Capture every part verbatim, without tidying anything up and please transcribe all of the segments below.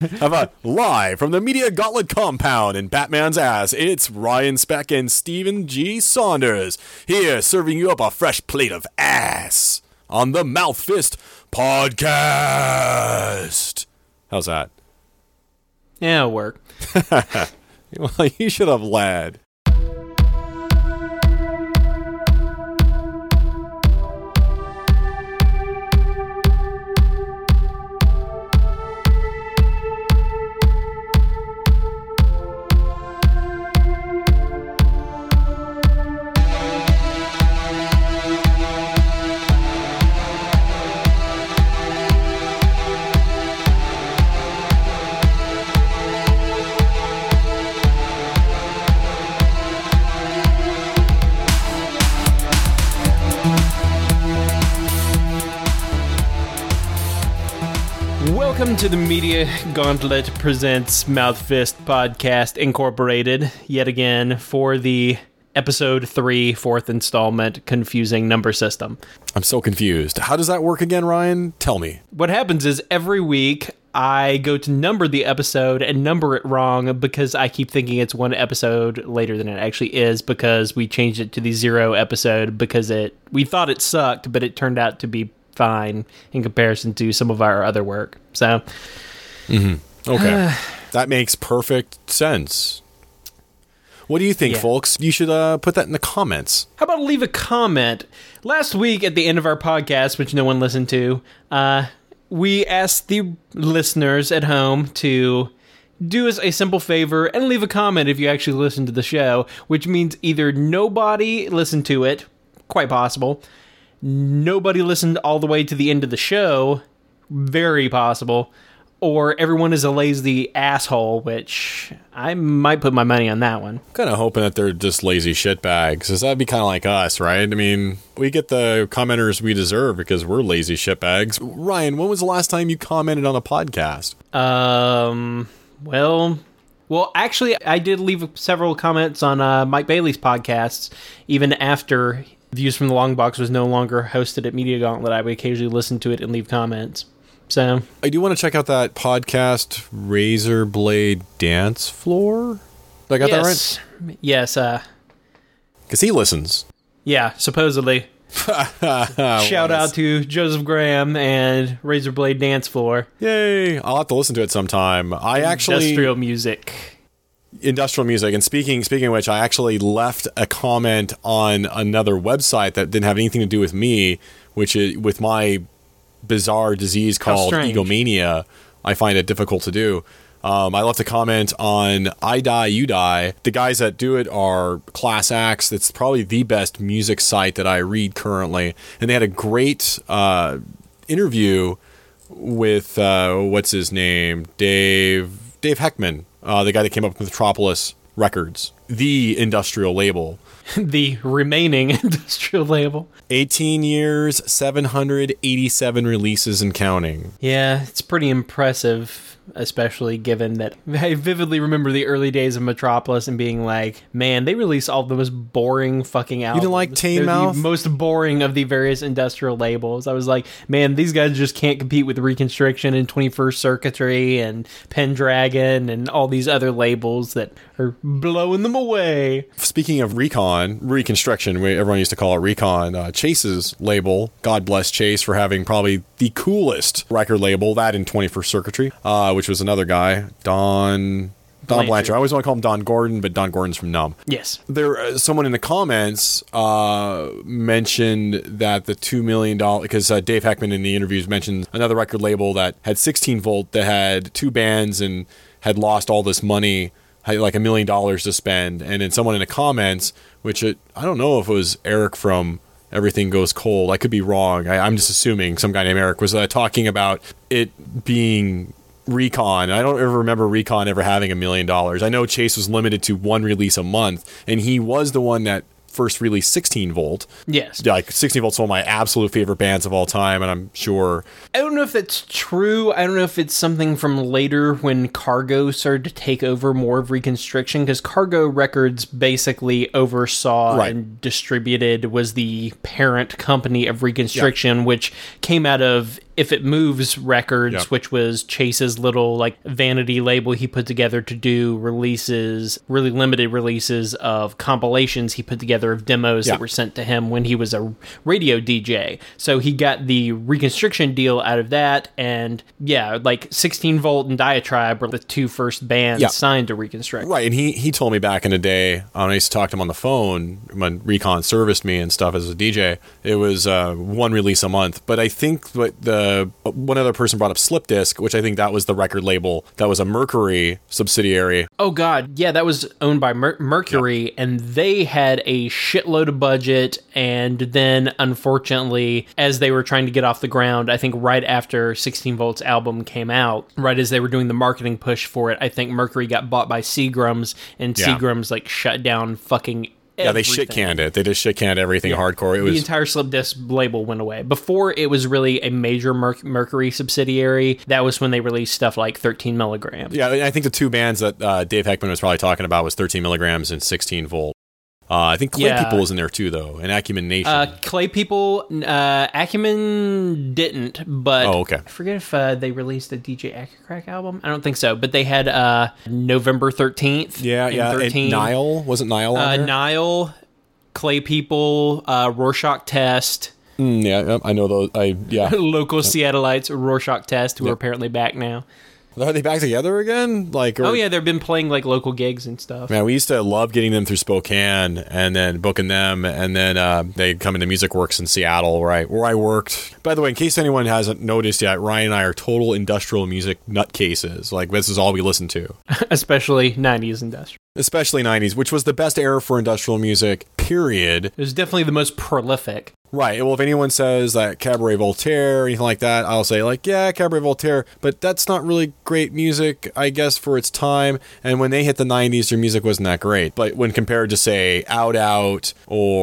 How about live from the Media Gauntlet compound in Batman's ass, it's Ryan Speck and Stephen G. Saunders, here serving you up a fresh plate of ass on the Mouth Fist Podcast. How's that? Yeah, it'll work. Well, you should have led. Welcome to the Media Gauntlet Presents Mouth Fist Podcast Incorporated, yet again for the episode three, fourth installment, confusing number system. I'm so confused. How does that work again, Ryan? Tell me. What happens is every week I go to number the episode and number it wrong because I keep thinking it's one episode later than it actually is because we changed it to the zero episode because it we thought it sucked, but it turned out to be fine in comparison to some of our other work. So, mm-hmm. Okay, that makes perfect sense. What do you think, yeah. folks? You should uh, put that in the comments. How about leave a comment? Last week at the end of our podcast, which no one listened to, uh, we asked the listeners at home to do us a simple favor and leave a comment if you actually listen to the show, which means either nobody listened to it, quite possible, nobody listened all the way to the end of the show, very possible, or everyone is a lazy asshole, which I might put my money on that one. Kind of hoping that they're just lazy shitbags, because that'd be kind of like us, right? I mean, we get the commenters we deserve because we're lazy shitbags. Ryan, when was the last time you commented on a podcast? Um, well... Well, actually, I did leave several comments on uh, Mike Bailey's podcasts, even after Views from the Long Box was no longer hosted at Media Gauntlet. I would occasionally listen to it and leave comments. So I do want to check out that podcast, Razor Blade Dance Floor. Did I got yes. that right? Yes. Uh, because he listens. Yeah, supposedly. Shout out to Joseph Graham and Razor Blade Dance Floor. Yay! I'll have to listen to it sometime. I actually industrial music. Industrial music. And speaking speaking of which, I actually left a comment on another website that didn't have anything to do with me, which is with my bizarre disease called egomania. I find it difficult to do. Um, I left a comment on I Die, You Die. The guys that do it are Class Acts. It's probably the best music site that I read currently. And they had a great uh, interview with, uh, what's his name? Dave Dave Heckman, uh, the guy that came up with Metropolis Records, the industrial label. The remaining industrial label. eighteen years, seven hundred eighty-seven releases and counting. Yeah, it's pretty impressive, especially given that I vividly remember the early days of Metropolis and being like, man, they release all the most boring fucking albums. You didn't like Tame Mouth? The most boring of the various industrial labels. I was like, man, these guys just can't compete with Reconstriction and twenty-first Circuitry and Pendragon and all these other labels that are blowing them away. Speaking of Recon, Reconstruction, everyone used to call it Recon, uh, Chase's label, God bless Chase for having probably the coolest record label, that in twenty-first Circuitry, uh, which was another guy, Don... Don Blanchard. Blanchard. I always want to call him Don Gordon, but Don Gordon's from Numb. Yes. There, uh, someone in the comments uh, mentioned that the two million dollars, because uh, Dave Heckman in the interviews mentioned another record label that had sixteen volt, that had two bands and had lost all this money, had like a million dollars to spend. And then someone in the comments, which it, I don't know if it was Eric from Everything Goes Cold, I could be wrong, I, I'm just assuming some guy named Eric was uh, talking about it being Recon. I don't ever remember Recon ever having a million dollars. I know Chase was limited to one release a month, and he was the one that first released sixteen volt. Yes. Like sixteen volt's one of my absolute favorite bands of all time, and I'm sure... I don't know if that's true. I don't know if it's something from later when Cargo started to take over more of Reconstriction, because Cargo Records basically oversaw right. and distributed, was the parent company of Reconstriction, yeah. which came out of If It Moves Records, yep. which was Chase's little like vanity label he put together to do releases, really limited releases of compilations he put together of demos yep. that were sent to him when he was a radio D J. So he got the Reconstriction deal out of that, and yeah, like sixteen volt and Diatribe were the two first bands yep. signed to Reconstrict. Right, and he he told me back in the day, when I used to talk to him on the phone when Recon serviced me and stuff as a D J, it was uh, one release a month. But I think what the Uh, one other person brought up Slipdisc, which I think that was the record label that was a Mercury subsidiary. Oh God, yeah, that was owned by Mer- Mercury, yep. and they had a shitload of budget. And then, unfortunately, as they were trying to get off the ground, I think right after sixteen volt's album came out, right as they were doing the marketing push for it, I think Mercury got bought by Seagram's, and yeah. Seagram's like shut down fucking. Yeah, they shit canned it. They just shit canned everything yeah. hardcore. It was the entire Slipdisc label went away. Before it was really a major Mer- Mercury subsidiary. That was when they released stuff like thirteen milligrams. Yeah, I think the two bands that uh, Dave Heckman was probably talking about was thirteen milligrams and sixteen volt. Uh, I think Clay yeah. People was in there too, though, and Acumen Nation. Uh, Clay People, uh, Acumen didn't, but oh, okay. I forget if uh, they released a D J Acacrack album. I don't think so, but they had uh, November thirteenth. Yeah, yeah. And Nile, wasn't Nile on uh, there? Nile, Clay People, uh, Rorschach Test. Mm, yeah, I know those. I yeah. Local yep. Seattleites, Rorschach Test, who yep. are apparently back now. Are they back together again? Like, or, oh yeah, they've been playing like local gigs and stuff. Man, we used to love getting them through Spokane and then booking them, and then uh, they'd come into Music Works in Seattle, where I where I worked. By the way, in case anyone hasn't noticed yet, Ryan and I are total industrial music nutcases. Like, this is all we listen to, especially nineties industrial. Especially nineties, which was the best era for industrial music, period. It was definitely the most prolific. Right. Well, if anyone says that Cabaret Voltaire or anything like that, I'll say, like, yeah, Cabaret Voltaire, but that's not really great music, I guess, for its time. And when they hit the nineties, their music wasn't that great. But when compared to, say, Out Out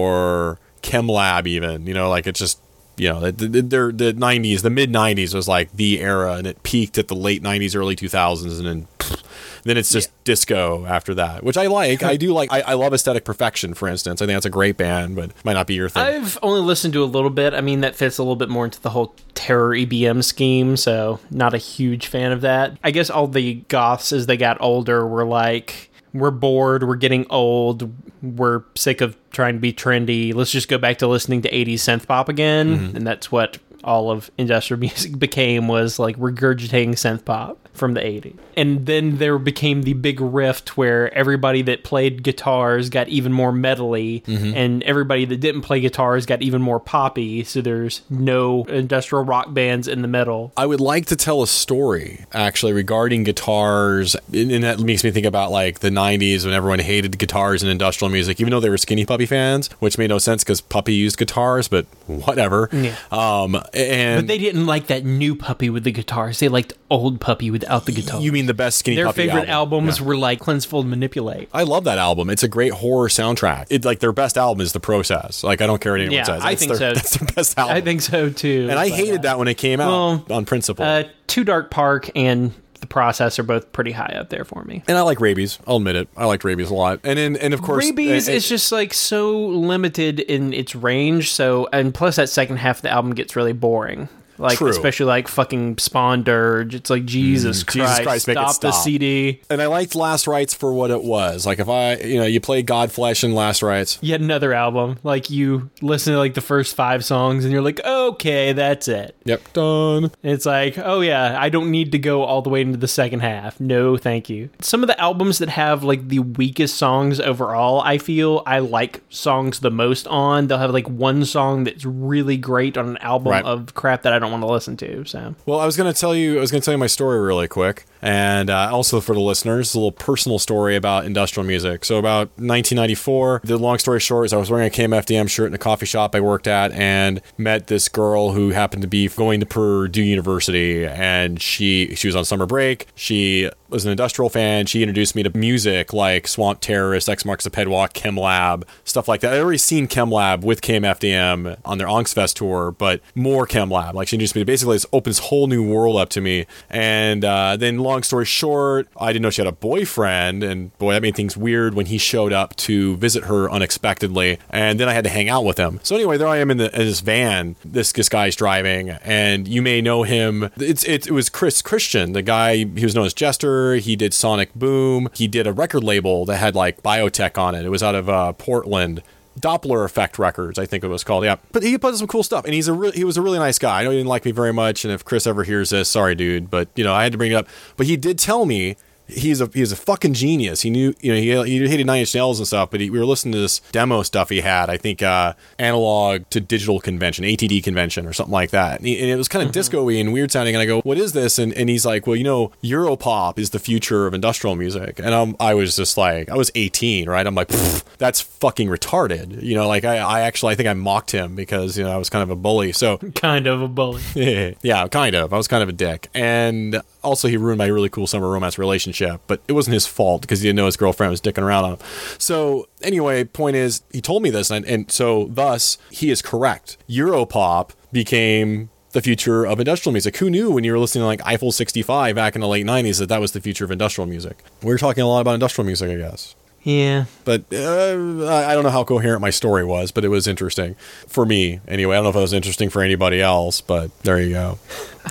or ChemLab even, you know, like, it's just, you know, the, the, the, the nineties, the mid-nineties was, like, the era, and it peaked at the late nineties, early two thousands, and then... Pfft, then it's just yeah. disco after that, which I like. I do like. I, I love Aesthetic Perfection, for instance. I think that's a great band, but might not be your thing. I've only listened to a little bit. I mean, that fits a little bit more into the whole terror E B M scheme, so not a huge fan of that. I guess all the goths, as they got older, were like, we're bored, we're getting old, we're sick of trying to be trendy. Let's just go back to listening to eighties synth pop again, mm-hmm. and that's what all of industrial music became, was like regurgitating synth pop from the eighties. And then there became the big rift where everybody that played guitars got even more metally, mm-hmm. and everybody that didn't play guitars got even more poppy, so there's no industrial rock bands in the middle. I would like to tell a story, actually, regarding guitars, and that makes me think about like the nineties when everyone hated guitars and industrial music, even though they were Skinny Puppy fans, which made no sense because Puppy used guitars, but whatever. Yeah. Um, and but they didn't like that new Puppy with the guitars. They liked old Puppy without the guitars. You mean the best Skinny Their Puppy favorite album. albums yeah. were like Cleansefold, Manipulate. I love that album. It's a great horror soundtrack. It like their best album is The Process. Like, I don't care what anyone yeah, says. I that's think their, so. That's their best album. I think so too. And I hated uh, that when it came out well, on principle. Uh, Too Dark Park and The Process are both pretty high up there for me. And I like Rabies. I'll admit it. I liked Rabies a lot. And then, and of course, Rabies and, and, is just like so limited in its range. So, and plus that second half of the album gets really boring. Like, True. Especially like fucking Spawn Dirge. It's like, Jesus mm, Christ, Jesus Christ stop, make it stop the C D. And I liked Last Rites for what it was. Like, if I, you know, you play Godflesh and Last Rites. Yet another album. Like, you listen to like the first five songs and you're like, okay, that's it. Yep, done. It's like, oh yeah, I don't need to go all the way into the second half. No, thank you. Some of the albums that have like the weakest songs overall, I feel I like songs the most on. They'll have like one song that's really great on an album right. of crap that I don't want to listen to. So, well, I was going to tell you, I was going to tell you my story really quick, and uh, also for the listeners, a little personal story about industrial music. So, about nineteen ninety-four, the long story short is I was wearing a K M F D M shirt in a coffee shop I worked at, and met this girl who happened to be going to Purdue University, and she she was on summer break. She was an industrial fan. She introduced me to music like Swamp Terrorist, X Marks the Pedwalk, ChemLab, stuff like that. I'd already seen ChemLab with K M F D M on their Angstfest tour, but more ChemLab. Like, she introduced me to basically this opens whole new world up to me. And uh, then long story short, I didn't know she had a boyfriend, and boy, that made things weird when he showed up to visit her unexpectedly, and then I had to hang out with him. So anyway, there I am in, the, in this van this, this guy's driving, and you may know him. It's, it, it was Chris Christian, the guy, he was known as Jester. He did Sonic Boom. He did a record label that had like biotech on it. It was out of uh, Portland. Doppler Effect Records, I think it was called. Yeah, but he put some cool stuff, and he's a re- he was a really nice guy. I know he didn't like me very much, and if Chris ever hears this, sorry, dude, but you know I had to bring it up. But he did tell me he's a he's a fucking genius. He knew, you know, he, he hated Nine Inch Nails and stuff, but he, we were listening to this demo stuff he had. I think uh, analog to digital convention, A T D convention, or something like that. And, he, and it was kind of mm-hmm. disco-y and weird sounding. And I go, "What is this?" And and he's like, "Well, you know, Europop is the future of industrial music." And I'm, I was just like, I was eighteen, right? I'm like, that's fucking retarded. You know, like I, I actually I think I mocked him because you know I was kind of a bully. So kind of a bully. Yeah, kind of. I was kind of a dick, and also he ruined my really cool summer romance relationship. But it wasn't his fault because he didn't know his girlfriend was dicking around on him. So anyway, point is, he told me this, and, and so thus he is correct. Europop became the future of industrial music. Who knew when you were listening to like Eiffel sixty-five back in the late nineties that that was the future of industrial music? We were talking a lot about industrial music, I guess. Yeah. But uh, I don't know how coherent my story was, but it was interesting. For me, anyway. I don't know if it was interesting for anybody else, but there you go.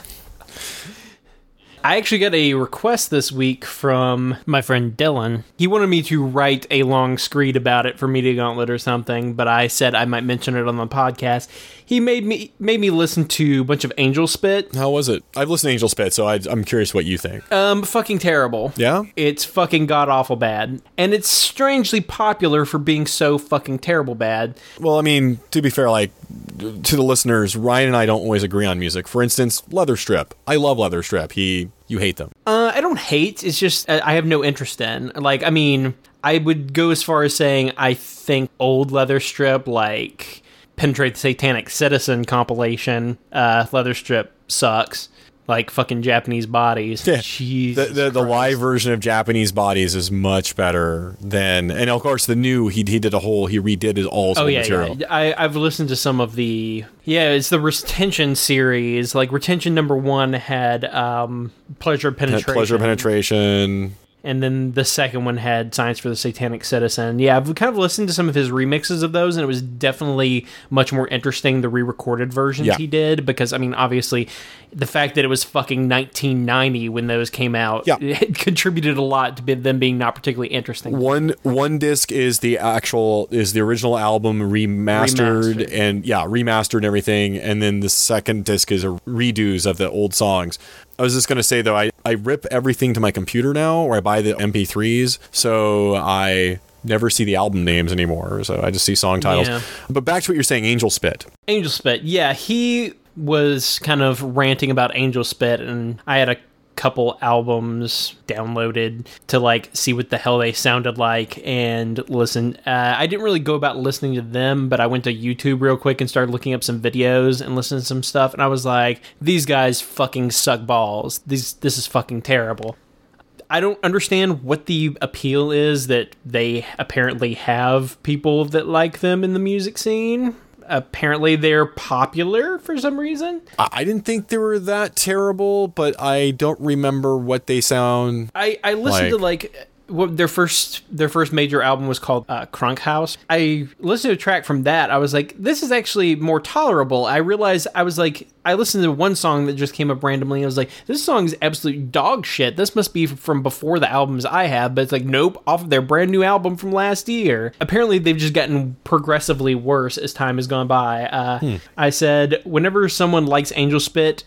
I actually got a request this week from my friend Dylan. He wanted me to write a long screed about it for Media Gauntlet or something, but I said I might mention it on the podcast. He made me made me listen to a bunch of Angel Spit. How was it? I've listened to Angel Spit, so I, I'm curious what you think. Um, fucking terrible. Yeah? It's fucking god-awful bad. And it's strangely popular for being so fucking terrible bad. Well, I mean, to be fair, like, to the listeners, Ryan and I don't always agree on music. For instance, Leatherstrip. I love Leatherstrip. He, you hate them. Uh, I don't hate. It's just uh, I have no interest in. Like, I mean, I would go as far as saying I think old Leatherstrip, like Penetrate the Satanic Citizen compilation, uh, Leatherstrip sucks. Like fucking Japanese Bodies. Yeah. Jesus the the, the live version of Japanese Bodies is much better than, and of course the new he he did a whole he redid his all oh yeah, material. yeah. I I've listened to some of the yeah it's the Retention series. Like Retention number one had um Pleasure Penetration. Pleasure Penetration. And then the second one had Science for the Satanic Citizen. Yeah, I've kind of listened to some of his remixes of those, and it was definitely much more interesting, the re-recorded versions yeah. he did, because, I mean, obviously, the fact that it was fucking nineteen ninety when those came out, yeah. it contributed a lot to be, them being not particularly interesting. One one disc is the actual, is the original album remastered, remastered. and, yeah, remastered and everything, and then the second disc is a redos of the old songs. I was just going to say, though, I, I rip everything to my computer now, or I buy the M P threes, so I never see the album names anymore, so I just see song titles. Yeah. But back to what you're saying, Angel Spit. Angel Spit, yeah, he was kind of ranting about Angel Spit, and I had a couple albums downloaded to like see what the hell they sounded like and listen. Uh, I didn't really go about listening to them, but I went to YouTube real quick and started looking up some videos and listening to some stuff, and I was like, these guys fucking suck balls. These this is fucking terrible. I don't understand what the appeal is that they apparently have people that like them in the music scene. Apparently they're popular for some reason. I didn't think they were that terrible, but I don't remember what they sound I, I listened like. to like what their first their first major album was called uh, Crunk House. I listened to a track from that. I was like, this is actually more tolerable. I realized I was like, I listened to one song that just came up randomly. I was like, this song is absolute dog shit. This must be from before the albums I have. But it's like, nope, off of their brand new album from last year. Apparently, they've just gotten progressively worse as time has gone by. Uh, hmm. I said, whenever someone likes Angel Spit,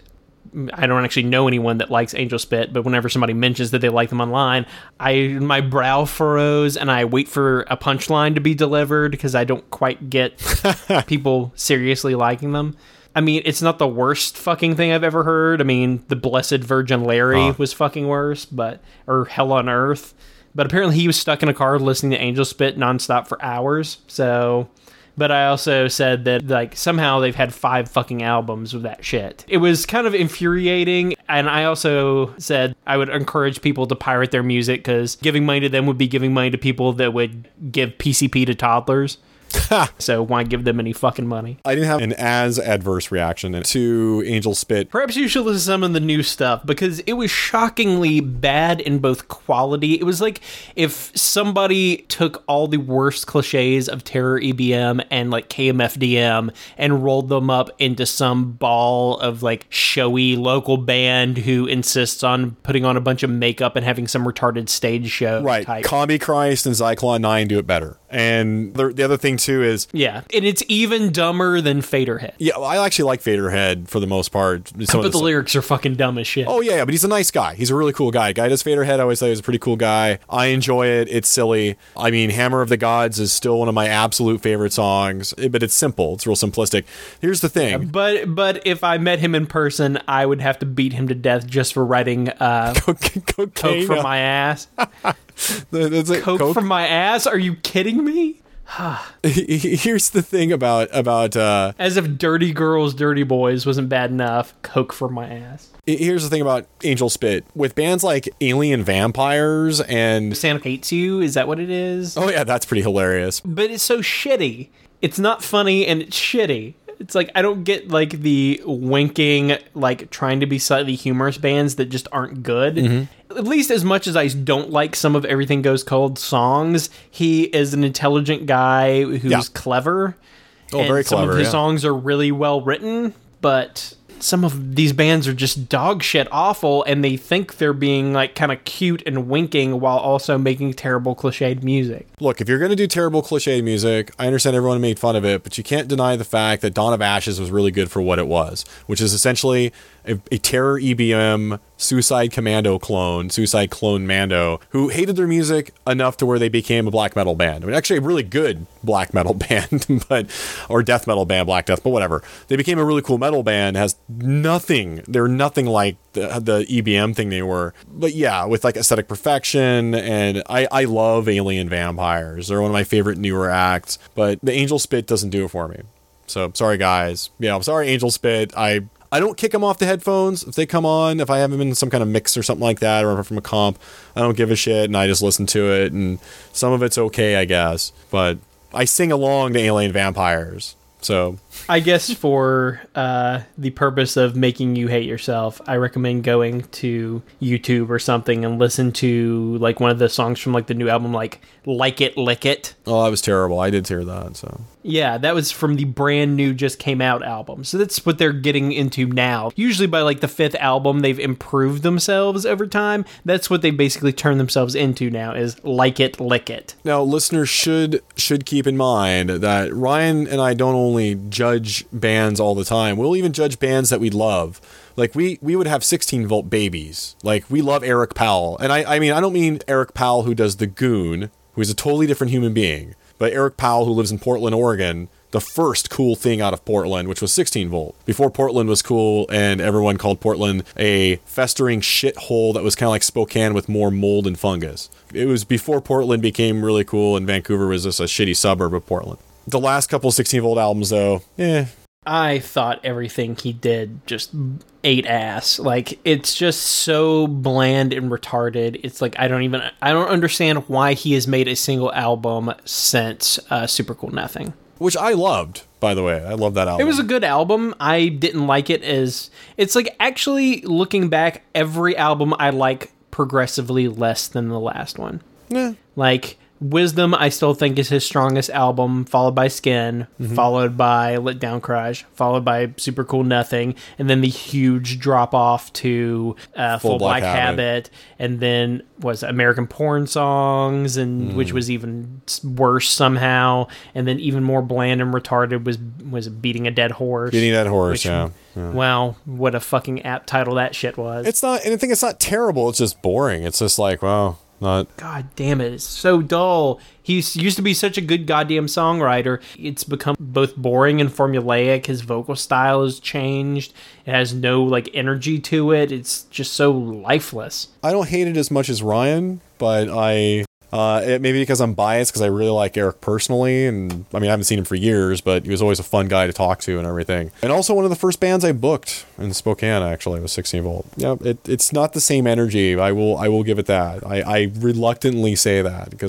I don't actually know anyone that likes Angel Spit, but whenever somebody mentions that they like them online, I my brow furrows and I wait for a punchline to be delivered because I don't quite get people seriously liking them. I mean, it's not the worst fucking thing I've ever heard. I mean, the Blessed Virgin Larry huh. was fucking worse, but or Hell on Earth. But apparently he was stuck in a car listening to Angel Spit nonstop for hours, so... But I also said that, like, somehow they've had five fucking albums of that shit. It was kind of infuriating, and I also said I would encourage people to pirate their music, because giving money to them would be giving money to people that would give P C P to toddlers. So why give them any fucking money? I didn't have an as adverse reaction to Angel Spit. Perhaps you should listen to some of the new stuff, because it was shockingly bad in both quality. It was like if somebody took all the worst cliches of Terror E B M and like K M F D M and rolled them up into some ball of like showy local band who insists on putting on a bunch of makeup and having some retarded stage show. Right. Type. Combi Christ and Zyklon nine do it better. And the, the other thing too is, yeah, and it's even dumber than Faderhead. Yeah, I actually like Faderhead for the most part. Some but the, the lyrics are fucking dumb as shit. Oh yeah, yeah, but he's a nice guy. He's a really cool guy. Guy does Faderhead. I always say he's a pretty cool guy. I enjoy it. It's silly. I mean, Hammer of the Gods is still one of my absolute favorite songs, but it's simple. It's real simplistic. Here's the thing. Yeah, but but if I met him in person, I would have to beat him to death just for writing uh, Coke from my ass. That's it. Coke, Coke from my ass? Are you kidding me? Here's the thing about about uh, as if Dirty Girls, Dirty Boys wasn't bad enough. Coke from my ass. Here's the thing about Angel Spit with bands like Alien Vampires and Santa Hates You. Is that what it is? Oh yeah, that's pretty hilarious. But it's so shitty. It's not funny and it's shitty. It's like, I don't get, like, the winking, like, trying to be slightly humorous bands that just aren't good. Mm-hmm. At least as much as I don't like some of Everything Goes Cold songs, he is an intelligent guy who's yeah. clever. Oh, and very some clever, of his yeah. songs are really well written, but some of these bands are just dog shit awful, and they think they're being, like, kind of cute and winking while also making terrible cliched music. Look, if you're going to do terrible cliched music, I understand everyone made fun of it, but you can't deny the fact that Dawn of Ashes was really good for what it was, which is essentially a, a Terror E B M Suicide Commando clone, Suicide Clone Mando, who hated their music enough to where they became a black metal band. I mean, actually a really good black metal band, but or death metal band, Black Death, but whatever. They became a really cool metal band, has nothing, they're nothing like the, the E B M thing they were. But yeah, with like aesthetic perfection, and I, I love Alien Vampires. They're one of my favorite newer acts, but the Angel Spit doesn't do it for me. So, sorry guys. Yeah, I'm sorry, Angel Spit. I... I don't kick them off the headphones if they come on. If I have them in some kind of mix or something like that, or from a comp, I don't give a shit, and I just listen to it, and some of it's okay, I guess. But I sing along to Alien Vampires, so... I guess for uh, the purpose of making you hate yourself, I recommend going to YouTube or something and listen to like one of the songs from like the new album, like Like It, Lick It. Oh, that was terrible. I did hear that, so... Yeah, that was from the brand new Just Came Out album. So that's what they're getting into now. Usually by like the fifth album, they've improved themselves over time. That's what they basically turn themselves into now, is Like It, Lick It. Now, listeners should should keep in mind that Ryan and I don't only judge bands all the time. We'll even judge bands that we love. Like, we, we would have sixteen volt babies. Like, we love Eric Powell. And I, I mean, I don't mean Eric Powell who does The Goon, who is a totally different human being. But Eric Powell, who lives in Portland, Oregon, the first cool thing out of Portland, which was sixteen volt. Before Portland was cool, and everyone called Portland a festering shithole that was kind of like Spokane with more mold and fungus. It was before Portland became really cool, and Vancouver was just a shitty suburb of Portland. The last couple sixteen volt albums, though, eh. I thought everything he did just ate ass. Like, it's just so bland and retarded. It's like, I don't even, I don't understand why he has made a single album since uh, Super Cool Nothing. Which I loved, by the way. I love that album. It was a good album. I didn't like it as, it's like, actually, looking back, every album I like progressively less than the last one. Yeah. Like, Wisdom, I still think, is his strongest album, followed by Skin, mm-hmm. followed by Let Down Crush, followed by Super Cool Nothing, and then the huge drop off to uh, Full, Full Black, Black Habit. Habit, and then was American Porn Songs, and mm. which was even worse somehow, and then even more bland and retarded was was Beating a Dead Horse. Beating a Dead Horse, which, yeah. yeah. Well, what a fucking apt title that shit was. It's not, and I think it's not terrible. It's just boring. It's just like, well. Not. God damn it, it's so dull. He used to be such a good goddamn songwriter. It's become both boring and formulaic. His vocal style has changed. It has no like energy to it. It's just so lifeless. I don't hate it as much as Ryan, but I... Uh, it, maybe because I'm biased because I really like Eric personally, and I mean I haven't seen him for years, but he was always a fun guy to talk to and everything. And also one of the first bands I booked in Spokane actually was sixteen volt. Yeah, it, it's not the same energy. I will I will give it that. I, I reluctantly say that because I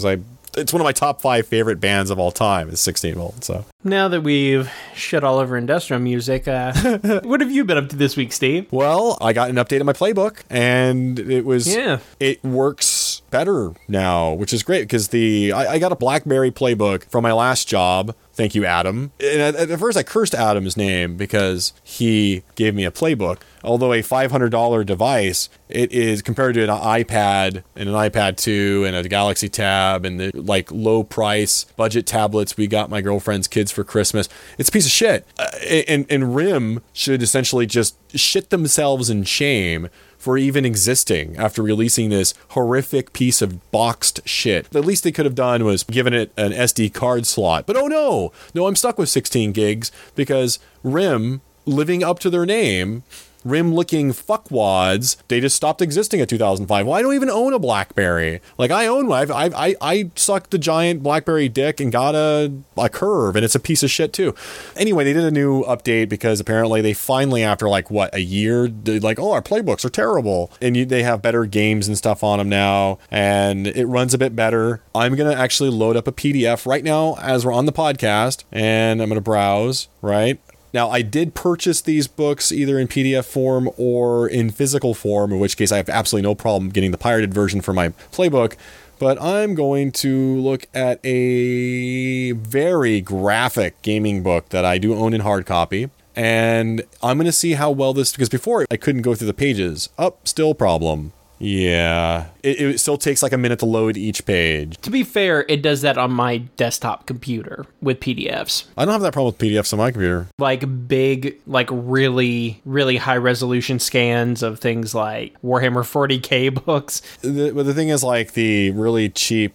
it's one of my top five favorite bands of all time is sixteen volt. So now that we've shit all over industrial music, uh, what have you been up to this week, Steve? Well, I got an update on my playbook, and it was yeah. it works better now, which is great because the I, I got a BlackBerry playbook from my last job. Thank you, Adam. And at, at first, I cursed Adam's name because he gave me a playbook. Although a five hundred dollars device, it is compared to an iPad and an iPad two and a Galaxy Tab and the like low price budget tablets we got my girlfriend's kids for Christmas. It's a piece of shit. Uh, and, and R I M should essentially just shit themselves in shame for even existing after releasing this horrific piece of boxed shit. The least they could have done was given it an S D card slot. But oh no, no, I'm stuck with sixteen gigs because R I M, living up to their name, R I M-looking fuckwads, they just stopped existing at two thousand five. Well, I don't even own a BlackBerry. Like, I own one. I I I sucked the giant BlackBerry dick and got a, a curve, and it's a piece of shit, too. Anyway, they did a new update because apparently they finally, after, like, what, a year, they're like, oh, our playbooks are terrible. And you, they have better games and stuff on them now, and it runs a bit better. I'm going to actually load up a P D F right now as we're on the podcast, and I'm going to browse, right? Now, I did purchase these books either in P D F form or in physical form, in which case I have absolutely no problem getting the pirated version for my playbook. But I'm going to look at a very graphic gaming book that I do own in hard copy. And I'm going to see how well this... Because before, I couldn't go through the pages. Up, oh, still problem. Yeah, it, it still takes like a minute to load each page. To be fair, it does that on my desktop computer with P D Fs. I don't have that problem with P D Fs on my computer. Like big, like really, really high resolution scans of things like Warhammer forty K books. The, but the thing is, like the really cheap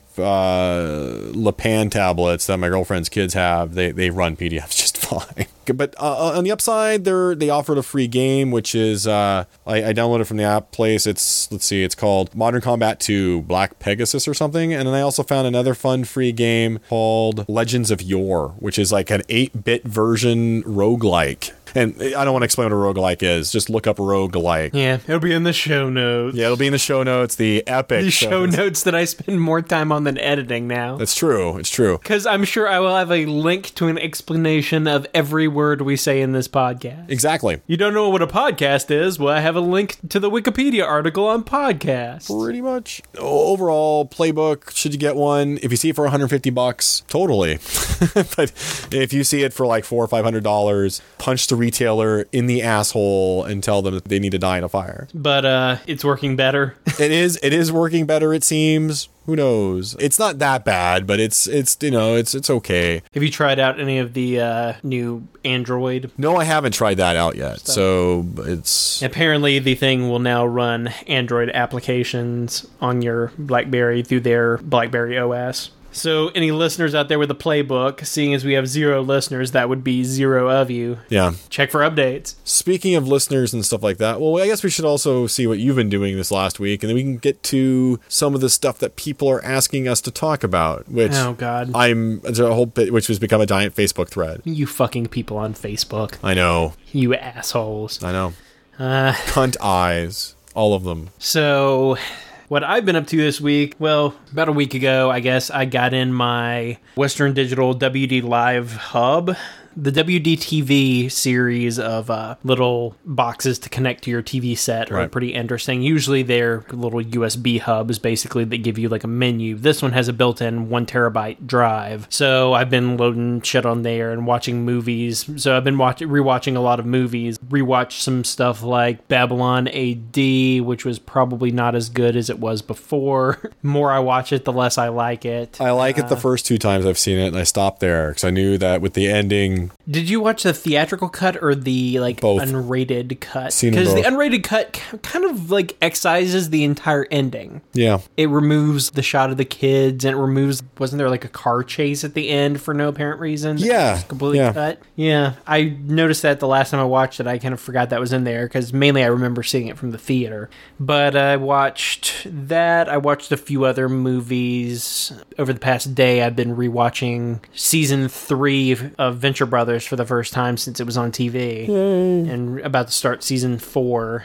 uh, LePan tablets that my girlfriend's kids have, they, they run P D Fs just fine. But uh, on the upside, they they offered a free game, which is uh, I, I downloaded from the app place. It's let's see, it's called Modern Combat two Black Pegasus or something. And then I also found another fun free game called Legends of Yore, which is like an eight-bit version roguelike. And I don't want to explain what a roguelike is. Just look up roguelike. Yeah, it'll be in the show notes. Yeah, it'll be in the show notes. The epic the show shows. notes that I spend more time on than editing now. That's true. It's true. Because I'm sure I will have a link to an explanation of every word we say in this podcast. Exactly. You don't know what a podcast is? Well, I have a link to the Wikipedia article on podcasts. Pretty much. Overall, playbook, should you get one? If you see it for one hundred fifty bucks, totally. But if you see it for like four or five hundred dollars, punch the retailer in the asshole and tell them that they need to die in a fire. But uh, it's working better. It is. It is working better. It seems. Who knows? It's not that bad, but it's it's you know it's it's okay. Have you tried out any of the uh, new Android? No, I haven't tried that out yet. Stuff. So it's apparently the thing will now run Android applications on your BlackBerry through their BlackBerry O S. So any listeners out there with a playbook, seeing as we have zero listeners, that would be zero of you. Yeah. Check for updates. Speaking of listeners and stuff like that, well, I guess we should also see what you've been doing this last week, and then we can get to some of the stuff that people are asking us to talk about, which oh God, I'm there's a whole bit which has become a giant Facebook thread. You fucking people on Facebook. I know. You assholes. I know. Uh, Cunt eyes. All of them. So... what I've been up to this week, well, about a week ago, I guess, I got in my Western Digital W D Live hub. The W D T V series of uh, little boxes to connect to your T V set are right. pretty interesting. Usually they're little U S B hubs, basically, that give you like a menu. This one has a built-in one terabyte drive. So I've been loading shit on there and watching movies. So I've been watch- rewatching a lot of movies. Rewatched some stuff like Babylon A D, which was probably not as good as it was before. The more I watch it, the less I like it. I like uh, it the first two times I've seen it, and I stopped there because I knew that with the ending... Did you watch the theatrical cut or the like both. unrated cut? Because the unrated cut kind of like excises the entire ending. Yeah. It removes the shot of the kids, and it removes, wasn't there like a car chase at the end for no apparent reason? Yeah. Completely yeah. cut. Yeah. I noticed that the last time I watched it, I kind of forgot that was in there because mainly I remember seeing it from the theater. But I watched that. I watched a few other movies. Over the past day, I've been rewatching season three of Venture Brothers for the first time since it was on T V. Yay. And about to start season four.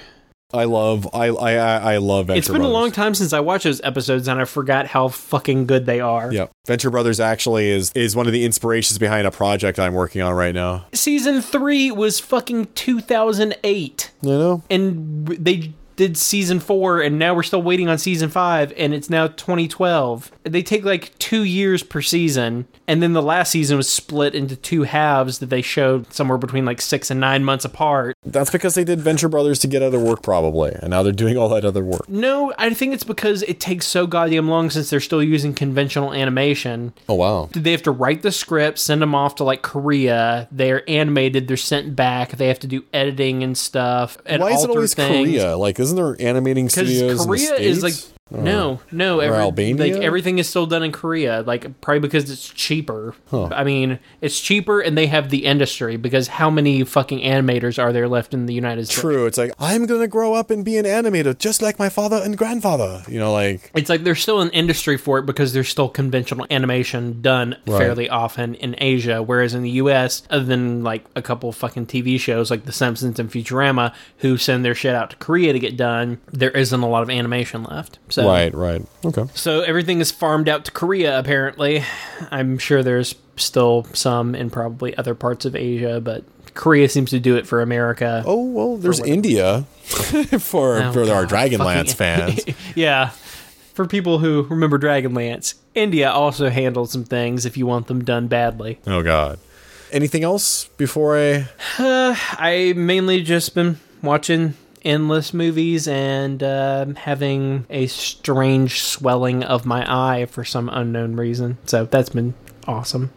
I love, I, I, I love Venture It's been Brothers. a long time since I watched those episodes, and I forgot how fucking good they are. Yeah, Venture Brothers actually is is one of the inspirations behind a project I'm working on right now. Season three was fucking two thousand eight. You know? And they did season four, and now we're still waiting on season five, and it's now twenty twelve. They take like two years per season, and then the last season was split into two halves that they showed somewhere between like six and nine months apart. That's because they did Venture Brothers to get other work, probably, and now they're doing all that other work. No, I think it's because it takes so goddamn long since they're still using conventional animation. Oh, wow. They have to write the script, send them off to like Korea. They're animated, they're sent back. They have to do editing and stuff. And why is it always things. Korea? Like, isn't there animating studios Korea in the is States? like no, no, or every, Albania? like everything is still done in Korea. Like probably because it's cheaper. Huh. I mean, it's cheaper, and they have the industry. Because how many fucking animators are there left in the United States? True. It's like, I'm gonna grow up and be an animator, just like my father and grandfather. You know, like it's like there's still an industry for it because there's still conventional animation done Right. fairly often in Asia, whereas in the U S, other than like a couple of fucking T V shows like The Simpsons and Futurama, who send their shit out to Korea to get done, there isn't a lot of animation left. So right, right, okay. So everything is farmed out to Korea, apparently. I'm sure there's still some in probably other parts of Asia, but Korea seems to do it for America. Oh well, there's India for Oh, for our God, Dragonlance fucking- fans. Yeah. For people who remember Dragonlance, India also handled some things if you want them done badly. Oh God. Anything else before I? Uh, I mainly just been watching endless movies and uh, having a strange swelling of my eye for some unknown reason. So that's been awesome.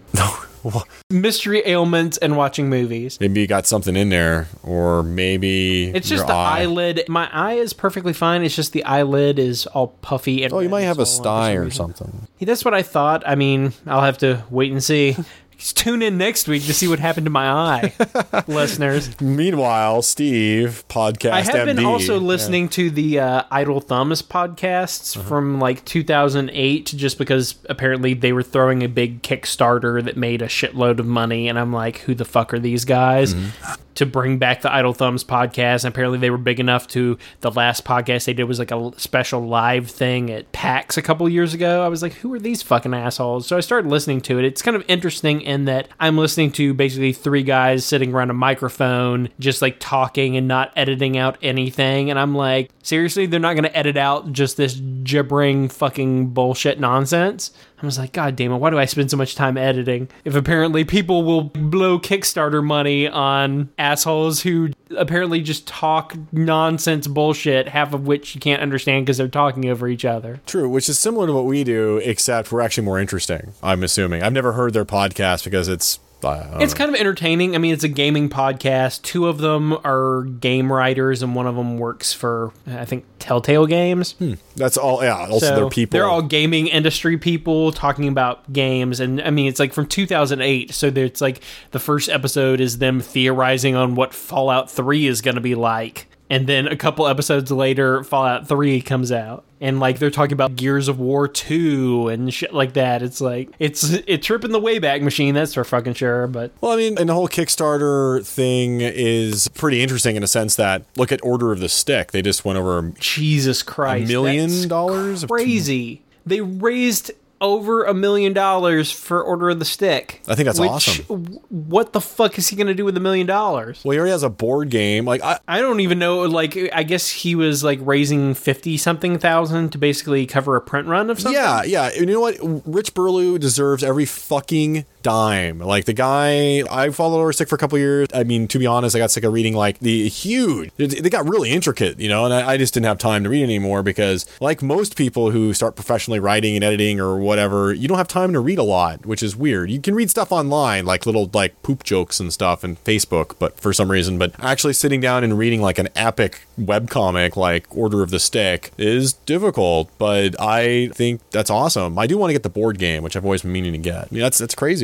Mystery ailments and watching movies. Maybe you got something in there, or maybe It's just your the eye. eyelid. My eye is perfectly fine. It's just the eyelid is all puffy. And Oh, you red might and have a swollen for sty some or reason. something. Yeah, that's what I thought. I mean, I'll have to wait and see. Tune in next week to see what happened to my eye, listeners. Meanwhile, Steve, podcast I have M D. been also listening to the uh, Idle Thumbs podcasts Uh-huh. from like two thousand eight, just because apparently they were throwing a big Kickstarter that made a shitload of money, and I'm like, who the fuck are these guys? Mm-hmm. To bring back the Idle Thumbs podcast, and apparently they were big enough to, the last podcast they did was like a special live thing at PAX a couple years ago. I was like, who are these fucking assholes? So I started listening to it. It's kind of interesting in that I'm listening to basically three guys sitting around a microphone, just like talking and not editing out anything. And I'm like, seriously, they're not going to edit out just this gibbering fucking bullshit nonsense? I was like, God damn it, why do I spend so much time editing? If apparently people will blow Kickstarter money on assholes who apparently just talk nonsense bullshit, half of which you can't understand because they're talking over each other. True, which is similar to what we do, except we're actually more interesting, I'm assuming. I've never heard their podcast because it's... It's kind of entertaining. I mean, it's a gaming podcast. Two of them are game writers, and one of them works for, I think, Telltale Games. Hmm. That's all, yeah, also so they're people. They're all gaming industry people talking about games. And, I mean, it's like from two thousand eight, so it's like the first episode is them theorizing on what Fallout three is going to be like. And then a couple episodes later, Fallout three comes out. And, like, they're talking about Gears of War two and shit like that. It's like, it's it's tripping the Wayback Machine, that's for fucking sure. But Well, I mean, and the whole Kickstarter thing is pretty interesting in a sense that, look at Order of the Stick. They just went over Jesus Christ. a million that's dollars? crazy. They raised over a million dollars for Order of the Stick. I think that's which, awesome. w- What the fuck is he going to do with a million dollars? Well, he already has a board game. Like, I, I don't even know. Like, I guess he was like raising fifty something thousand to basically cover a print run of something. yeah, yeah. And you know what? Rich Burlew deserves every fucking dime. Like, the guy, I followed Order of the Stick for a couple years. I mean, to be honest, I got sick of reading like the huge, they got really intricate, you know, and I, I just didn't have time to read anymore because, like most people who start professionally writing and editing or whatever, you don't have time to read a lot, which is weird. You can read stuff online, like little like poop jokes and stuff and Facebook, but for some reason, but actually sitting down and reading like an epic webcomic like Order of the Stick is difficult, but I think that's awesome. I do want to get the board game, which I've always been meaning to get. I mean, that's that's crazy.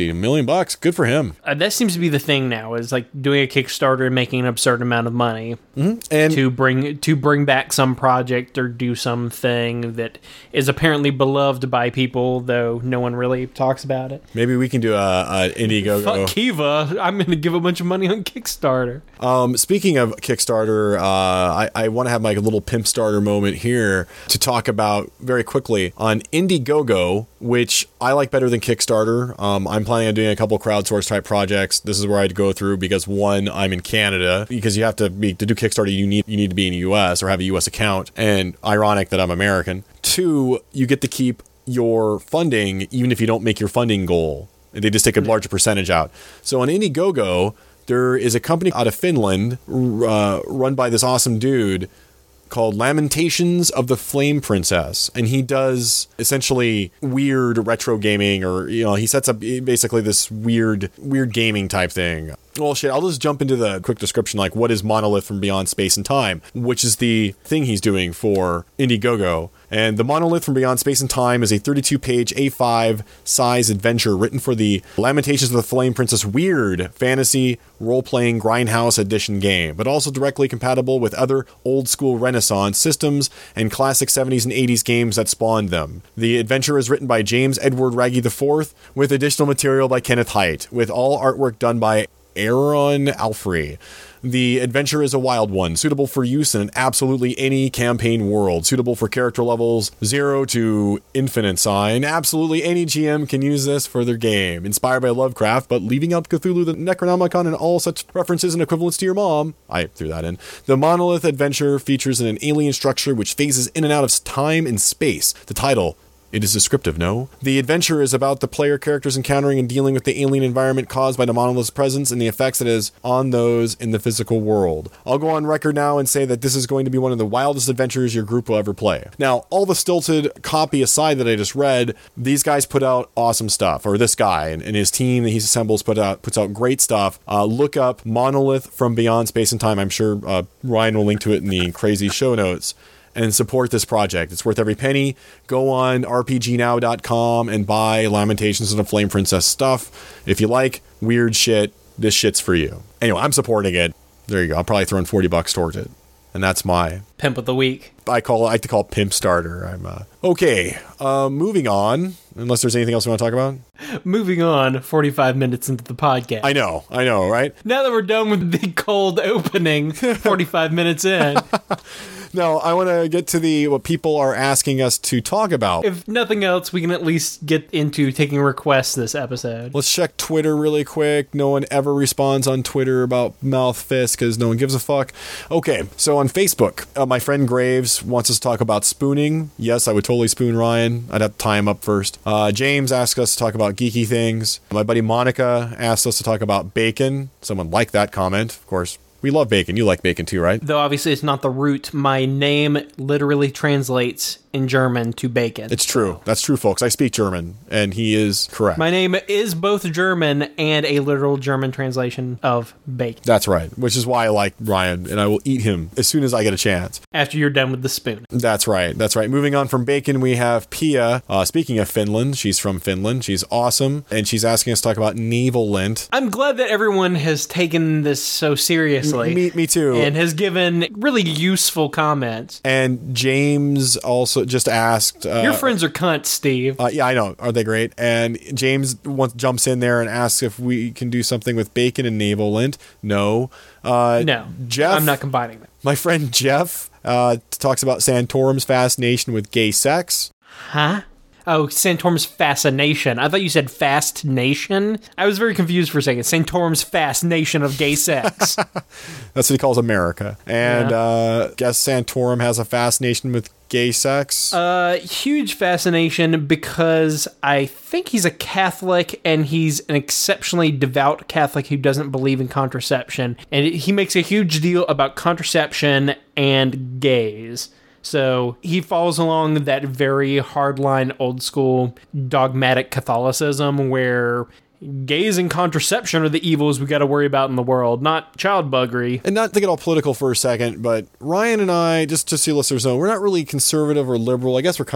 a million bucks. Good for him. Uh, that seems to be the thing now, is like doing a Kickstarter and making an absurd amount of money mm-hmm. and to bring to bring back some project or do something that is apparently beloved by people, though no one really talks about it. Maybe we can do a, a Indiegogo. Fuck Kiva. I'm going to give a bunch of money on Kickstarter. Um, speaking of Kickstarter, uh, I, I want to have like a little pimp starter moment here to talk about very quickly on Indiegogo, which I like better than Kickstarter. Um, I'm planning on doing a couple crowdsource type projects. This is where I'd go through because one, I'm in Canada, because you have to be to do Kickstarter. You need you need to be in the U S or have a U S account. And ironic that I'm American. Two, you get to keep your funding even if you don't make your funding goal. They just take a larger percentage out. So on Indiegogo, there is a company out of Finland uh, run by this awesome dude called Lamentations of the Flame Princess, and he does essentially weird retro gaming, or you know, he sets up basically this weird weird gaming type thing. Well, shit, I'll just jump into the quick description, like what is Monolith from Beyond Space and Time, which is the thing he's doing for Indiegogo. And the Monolith from Beyond Space and Time is a thirty-two page A five size adventure written for the Lamentations of the Flame Princess weird fantasy role-playing grindhouse edition game, but also directly compatible with other old-school Renaissance systems and classic seventies and eighties games that spawned them. The adventure is written by James Edward Raggy the fourth, with additional material by Kenneth Haidt, with all artwork done by Aaron Alfrey. The adventure is a wild one, suitable for use in absolutely any campaign world, suitable for character levels zero to infinite sign. Absolutely any G M can use this for their game. Inspired by Lovecraft, but leaving out Cthulhu, the Necronomicon, and all such references and equivalents to your mom. I threw that in. The Monolith adventure features an alien structure which phases in and out of time and space. The title, it is descriptive, no? The adventure is about the player characters encountering and dealing with the alien environment caused by the Monolith's presence and the effects it has on those in the physical world. I'll go on record now and say that this is going to be one of the wildest adventures your group will ever play. Now, all the stilted copy aside that I just read, these guys put out awesome stuff, or this guy and, and his team that he assembles put out puts out great stuff. Uh, look up Monolith from Beyond Space and Time. I'm sure uh, Ryan will link to it in the crazy show notes. And support this project. It's worth every penny. Go on R P G now dot com and buy Lamentations of the Flame Princess stuff. If you like weird shit, this shit's for you. Anyway, I'm supporting it. There you go. I'm probably throwing forty bucks towards it. And that's my Pimp of the Week. I call I like to call it Pimp Starter. I'm uh, okay. Uh, moving on. Unless there's anything else we want to talk about. Moving on. forty-five minutes into the podcast. I know. I know. Right. Now that we're done with the cold opening, forty-five minutes in. No, I want to get to the what people are asking us to talk about. If nothing else, we can at least get into taking requests this episode. Let's check Twitter really quick. No one ever responds on Twitter about Mouth Fist because no one gives a fuck. Okay, so on Facebook, uh, my friend Graves wants us to talk about spooning. Yes, I would totally spoon Ryan. I'd have to tie him up first. Uh, James asked us to talk about geeky things. My buddy Monica asked us to talk about bacon. Someone liked that comment, of course. We love bacon. You like bacon too, right? Though obviously it's not the root. My name literally translates in German to bacon. It's true. So. That's true, folks. I speak German, and he is correct. My name is both German and a literal German translation of bacon. That's right, which is why I like Ryan, and I will eat him as soon as I get a chance. After you're done with the spoon. That's right. That's right. Moving on from bacon, we have Pia. Uh, speaking of Finland, she's from Finland. She's awesome, and she's asking us to talk about navel lint. I'm glad that everyone has taken this so seriously. Me, me too. And has given really useful comments. And James also just asked... Uh, Your friends are cunts, Steve. Uh, yeah, I know. Are they great? And James once jumps in there and asks if we can do something with bacon and navel lint. No. Uh, no. Jeff, I'm not combining them. My friend Jeff uh, talks about Santorum's fascination with gay sex. Huh? Oh, Santorum's fascination. I thought you said fast nation. I was very confused for a second. Santorum's fascination of gay sex. That's what he calls America. And yeah. uh guess Santorum has a fascination with gay sex? Uh, huge fascination because I think he's a Catholic and he's an exceptionally devout Catholic who doesn't believe in contraception. And he makes a huge deal about contraception and gays. So he follows along that very hardline, old school, dogmatic Catholicism where gays and contraception are the evils we got to worry about in the world, not child buggery. And not to get all political for a second, but Ryan and I, just to see listeners know, we're not really conservative or liberal. I guess we're kind of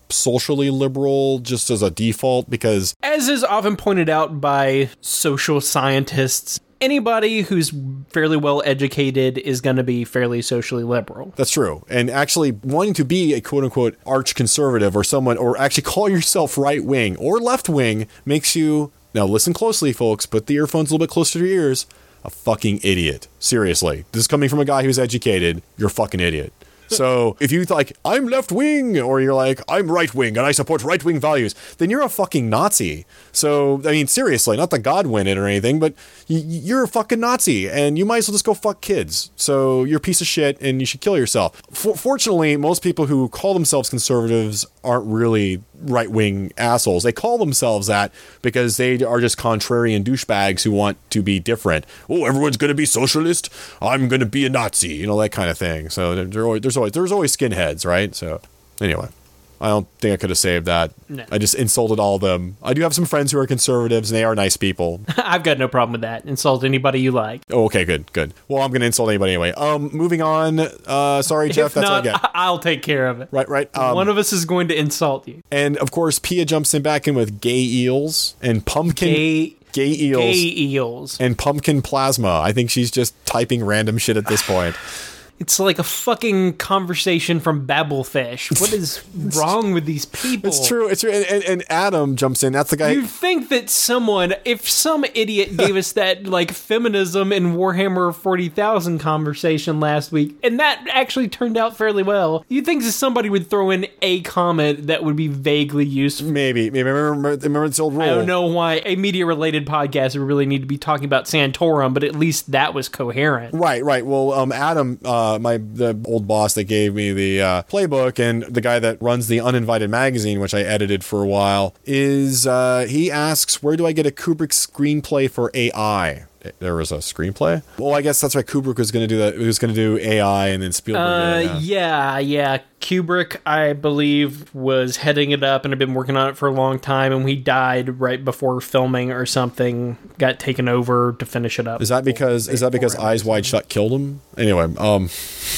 socially liberal just as a default because... As is often pointed out by social scientists, anybody who's fairly well educated is going to be fairly socially liberal. That's true. And actually wanting to be a quote-unquote arch conservative or someone, or actually call yourself right-wing or left-wing makes you... Now listen closely, folks. Put the earphones a little bit closer to your ears. A fucking idiot. Seriously. This is coming from a guy who's educated. You're a fucking idiot. So if you like, I'm left wing, or you're like, I'm right wing and I support right wing values, then you're a fucking Nazi. So, I mean, seriously, not that God win it or anything, but y- you're a fucking Nazi and you might as well just go fuck kids. So you're a piece of shit and you should kill yourself. For- fortunately, most people who call themselves conservatives aren't really right wing assholes. They call themselves that because they are just contrarian douchebags who want to be different. Oh, everyone's going to be socialist. I'm going to be a Nazi, you know, that kind of thing. So there's always, there's always, there's always skinheads, right? So anyway, I don't think I could have saved that. No. I just insulted all of them. I do have some friends who are conservatives, and they are nice people. I've got no problem with that. Insult anybody you like. Oh, okay, good, good. Well, I'm going to insult anybody anyway. Um, moving on. Uh, sorry, Jeff, if that's not, what I get. I'll take care of it. Right, right. Um, One of us is going to insult you. And, of course, Pia jumps in back in with gay eels and pumpkin... Gay... Gay eels. Gay eels. And pumpkin plasma. I think she's just typing random shit at this point. It's like a fucking conversation from Babelfish. What is wrong with these people? It's true. It's true. And, and, and Adam jumps in. That's the guy. You'd think that someone, if some idiot gave us that, like, feminism and Warhammer forty thousand conversation last week, and that actually turned out fairly well, you'd think that somebody would throw in a comment that would be vaguely useful. Maybe. Maybe. Remember, remember this old rule. I don't know why a media-related podcast would really need to be talking about Santorum, but at least that was coherent. Right, right. Well, um, Adam... Uh, Uh, my the old boss that gave me the uh, playbook and the guy that runs the Uninvited magazine, which I edited for a while, is uh, he asks, where do I get a Kubrick screenplay for A I? There was a screenplay? Well, I guess that's why Kubrick was going to do that. He was going to do A I and then Spielberg. Uh, did it, yeah. yeah, yeah. Kubrick, I believe, was heading it up and had been working on it for a long time, and he died right before filming or something. Got taken over to finish it up. Is that because? Is that because Eyes Wide Shut killed him? Anyway, um.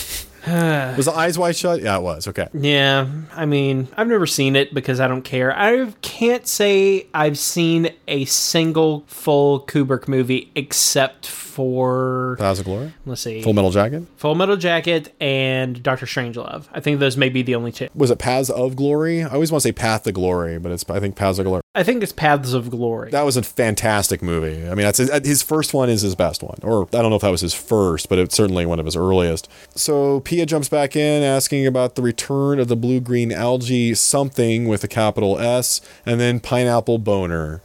Was the Eyes Wide Shut? Yeah, it was. Okay. Yeah, I mean, I've never seen it because I don't care. I can't say I've seen a single full Kubrick movie except for... Paths of Glory? Let's see. Full Metal Jacket? Full Metal Jacket and Doctor Strangelove. I think those may be the only two. Was it Paths of Glory? I always want to say Path to Glory, but it's I think Paths of Glory. I think it's Paths of Glory. That was a fantastic movie. I mean, that's his, his first one is his best one. Or I don't know if that was his first, but it's certainly one of his earliest. So Pia jumps back in asking about the return of the blue-green algae something with a capital S, and then Pineapple Boner.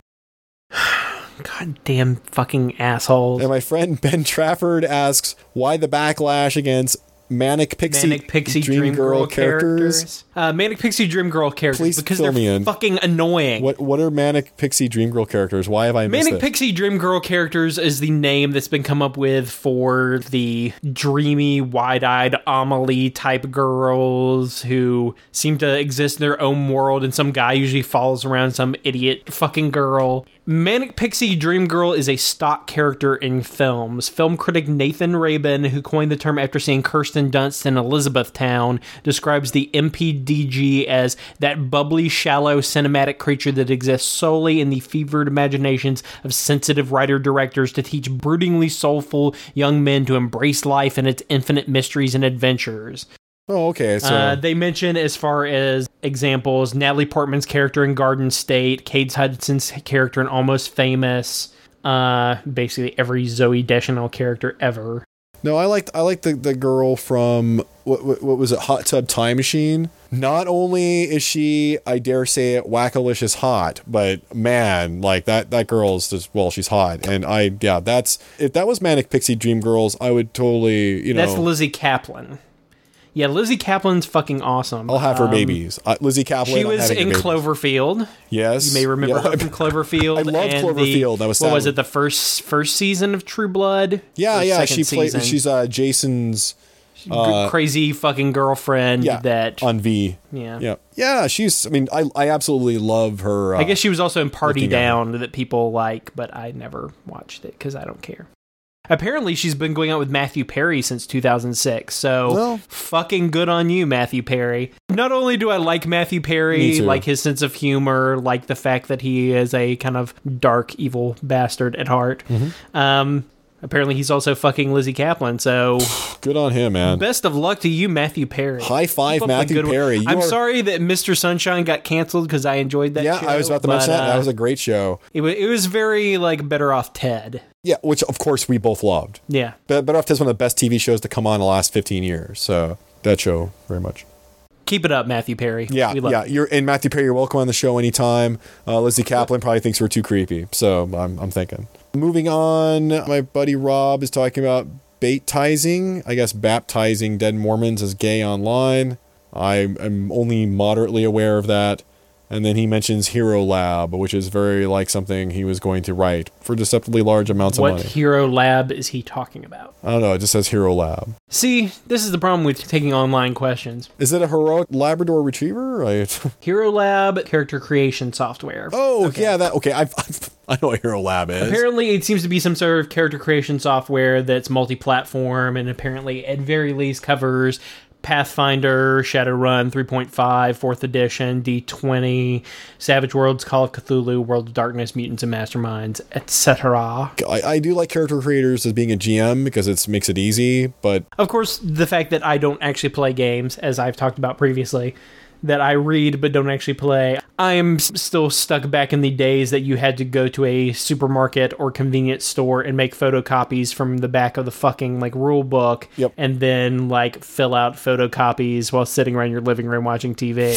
God damn fucking assholes. And my friend Ben Trafford asks, why the backlash against Manic Pixie, Manic Pixie Dream, Dream Girl, Girl characters? characters. Uh, Manic Pixie Dream Girl characters. Please because fill they're me in. fucking annoying. What What are Manic Pixie Dream Girl characters? Why have I missed Manic it? Pixie Dream Girl characters is the name that's been come up with for the dreamy, wide-eyed Amelie type girls who seem to exist in their own world, and some guy usually follows around some idiot fucking girl. Manic Pixie Dream Girl is a stock character in films. Film critic Nathan Rabin, who coined the term after seeing Kirsten Dunst in Elizabethtown, describes the M P D G as that bubbly, shallow, cinematic creature that exists solely in the fevered imaginations of sensitive writer-directors to teach broodingly soulful young men to embrace life and its infinite mysteries and adventures. Oh, okay. So uh, they mention, as far as examples, Natalie Portman's character in Garden State, Cade Hudson's character in Almost Famous, uh, basically every Zooey Deschanel character ever. No, I liked I liked the, the girl from what, what what was it, Hot Tub Time Machine. Not only is she, I dare say it, wackalicious hot, but man, like that that girl's just, well, she's hot, and I yeah, that's if that was Manic Pixie Dream Girls, I would totally, you know. That's Lizzie Kaplan. Yeah, Lizzie Kaplan's fucking awesome. I'll have her um, babies. Uh, Lizzie Kaplan. She was in Cloverfield. Yes, you may remember yeah. her from Cloverfield. I love Cloverfield. The, that was what sad. was it? The first first season of True Blood. Yeah, yeah. She played. plays. She's uh, Jason's uh, crazy fucking girlfriend. Yeah, that on V. Yeah, yeah, yeah. She's. I mean, I I absolutely love her. Uh, I guess she was also in Party Down that people like, but I never watched it because I don't care. Apparently, she's been going out with Matthew Perry since two thousand six, so well, fucking good on you, Matthew Perry. Not only do I like Matthew Perry, like his sense of humor, like the fact that he is a kind of dark, evil bastard at heart, mm-hmm. um... apparently, he's also fucking Lizzie Kaplan, so... Good on him, man. Best of luck to you, Matthew Perry. High five, Matthew Perry. I'm are... sorry that Mister Sunshine got canceled, because I enjoyed that yeah, show. Yeah, I was about to mention that. Uh, that was a great show. It was, it was very, like, Better Off Ted. Yeah, which, of course, we both loved. Yeah. But Better Off Ted's one of the best T V shows to come on in the last fifteen years, so that show, very much. Keep it up, Matthew Perry. Yeah, yeah. You're and Matthew Perry, you're welcome on the show anytime. Uh, Lizzie Kaplan probably thinks we're too creepy, so I'm, I'm thinking. Moving on, my buddy Rob is talking about baptizing, I guess baptizing dead Mormons as gay online. I am only moderately aware of that. And then he mentions Hero Lab, which is very like something he was going to write for deceptively large amounts what of money. What Hero Lab is he talking about? I don't know. It just says Hero Lab. See, this is the problem with taking online questions. Is it a heroic Labrador Retriever? Right. Hero Lab, character creation software. Oh, okay. yeah. That okay. I've, I've, I know what Hero Lab is. Apparently, it seems to be some sort of character creation software that's multi-platform, and apparently, at very least, covers Pathfinder, Shadowrun three point five, fourth edition, D twenty, Savage Worlds, Call of Cthulhu, World of Darkness, Mutants and Masterminds, et cetera. I, I do like character creators as being a G M because it makes it easy, but... Of course, the fact that I don't actually play games, as I've talked about previously, that I read but don't actually play. I am still stuck back in the days that you had to go to a supermarket or convenience store and make photocopies from the back of the fucking like rule book, yep. and then like fill out photocopies while sitting around your living room watching T V.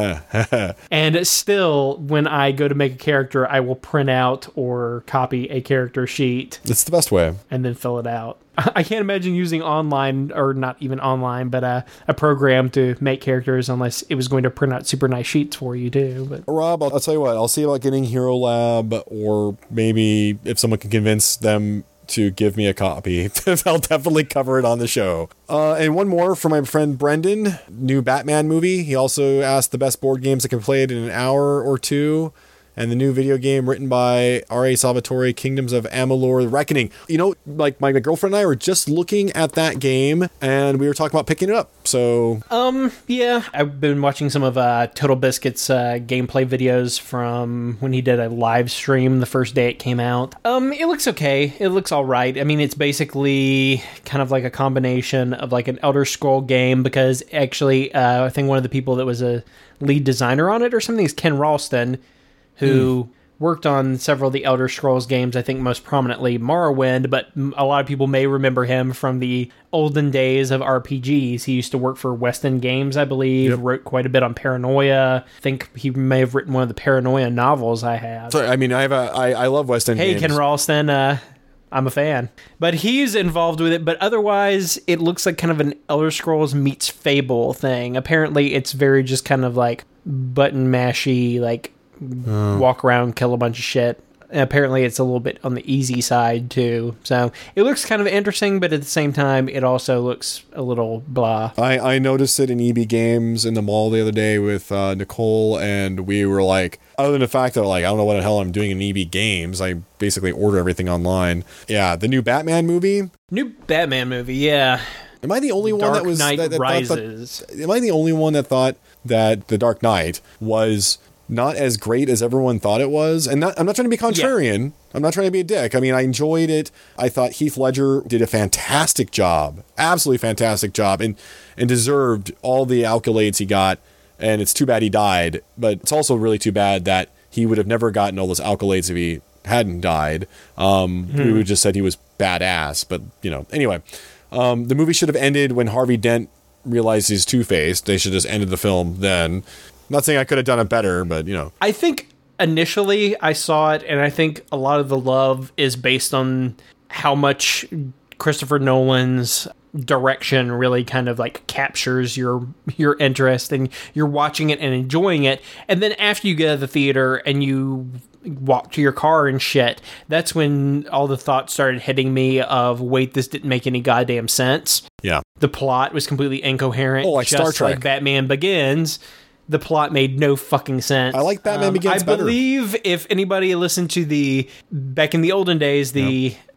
And still, when I go to make a character, I will print out or copy a character sheet. It's the best way. And then fill it out. I can't imagine using online, or not even online, but uh, a program to make characters unless it was going to print out super nice sheets for you too. But Rob, I'll, I'll tell you what, I'll see about getting Hero Lab, or maybe if someone can convince them to give me a copy, I'll definitely cover it on the show. Uh, and one more from my friend Brendan, new Batman movie. He also asked the best board games that can be played in an hour or two. And the new video game written by R A Salvatore, Kingdoms of Amalur: The Reckoning. You know, like my, my girlfriend and I were just looking at that game, and we were talking about picking it up. So, um, yeah, I've been watching some of uh, Total Biscuit's uh, gameplay videos from when he did a live stream the first day it came out. Um, it looks okay. It looks all right. I mean, it's basically kind of like a combination of like an Elder Scroll game, because actually, uh, I think one of the people that was a lead designer on it or something is Ken Ralston, who mm. worked on several of the Elder Scrolls games, I think most prominently Morrowind, but a lot of people may remember him from the olden days of R P Gs. He used to work for West End Games, I believe, yep. wrote quite a bit on Paranoia. I think he may have written one of the Paranoia novels I have. So, I mean, I have a, I, I love West End hey, Games. Hey, Ken Ralston, uh, I'm a fan. But he's involved with it, but otherwise it looks like kind of an Elder Scrolls meets Fable thing. Apparently it's very just kind of like button mashy, like Uh, walk around, kill a bunch of shit. And apparently it's a little bit on the easy side too. So it looks kind of interesting, but at the same time, it also looks a little blah. I, I noticed it in E B Games in the mall the other day with uh, Nicole, and we were like, other than the fact that like I don't know what the hell I'm doing in E B Games, I basically order everything online. Yeah, the new Batman movie. New Batman movie, yeah. Am I the only Dark one that was Knight that, that Rises? Thought, am I the only one that thought that The Dark Knight was not as great as everyone thought it was? And not, I'm not trying to be contrarian. Yeah. I'm not trying to be a dick. I mean, I enjoyed it. I thought Heath Ledger did a fantastic job, absolutely fantastic job, and and deserved all the accolades he got. And it's too bad he died, but it's also really too bad that he would have never gotten all those accolades if he hadn't died. Um, hmm. We would have just said he was badass. But, you know, anyway, um, the movie should have ended when Harvey Dent realized he's Two-Faced. They should have just ended the film then. Not saying I could have done it better, but, you know. I think initially I saw it, and I think a lot of the love is based on how much Christopher Nolan's direction really kind of like captures your your interest, and you're watching it and enjoying it. And then after you get out of the theater and you walk to your car and shit, that's when all the thoughts started hitting me of, wait, this didn't make any goddamn sense. Yeah. The plot was completely incoherent. Oh, like just Star Trek. Like Batman Begins. The plot made no fucking sense. I like Batman um, Begins I better. believe if anybody listened to the, back in the olden days, the yep.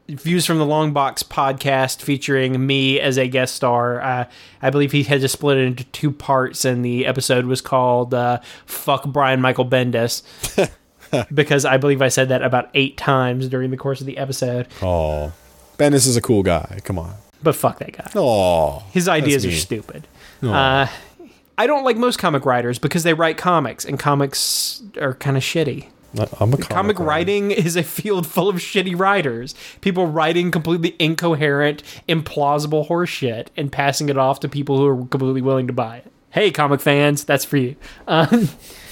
Views from the Long Box podcast featuring me as a guest star. Uh, I believe he had to split it into two parts, and the episode was called uh, Fuck Brian Michael Bendis. Because I believe I said that about eight times during the course of the episode. Oh, Bendis is a cool guy. Come on. But fuck that guy. Oh, his ideas are stupid. Uh, I don't like most comic writers because they write comics, and comics are kind of shitty. I'm a comic, comic writing is a field full of shitty writers. People writing completely incoherent, implausible horseshit and passing it off to people who are completely willing to buy it. Hey, comic fans, that's for you. Um,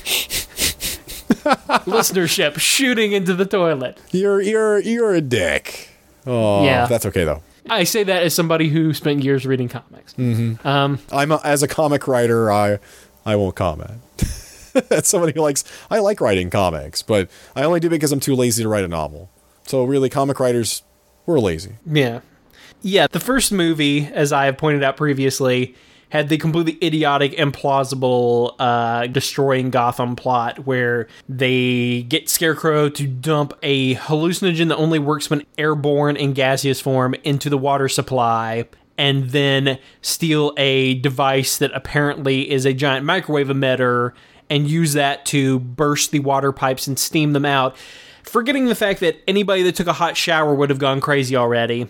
listenership shooting into the toilet. You're you're you're a dick. Oh, yeah, that's okay though. I say that as somebody who spent years reading comics. Mm-hmm. Um, I'm a, as a comic writer, I I won't comment. As somebody who likes, I like writing comics, but I only do it because I'm too lazy to write a novel. So really, comic writers, we're lazy. Yeah, yeah. The first movie, as I have pointed out previously, had the completely idiotic, implausible, uh, destroying Gotham plot where they get Scarecrow to dump a hallucinogen that only works when airborne in gaseous form into the water supply, and then steal a device that apparently is a giant microwave emitter and use that to burst the water pipes and steam them out, forgetting the fact that anybody that took a hot shower would have gone crazy already.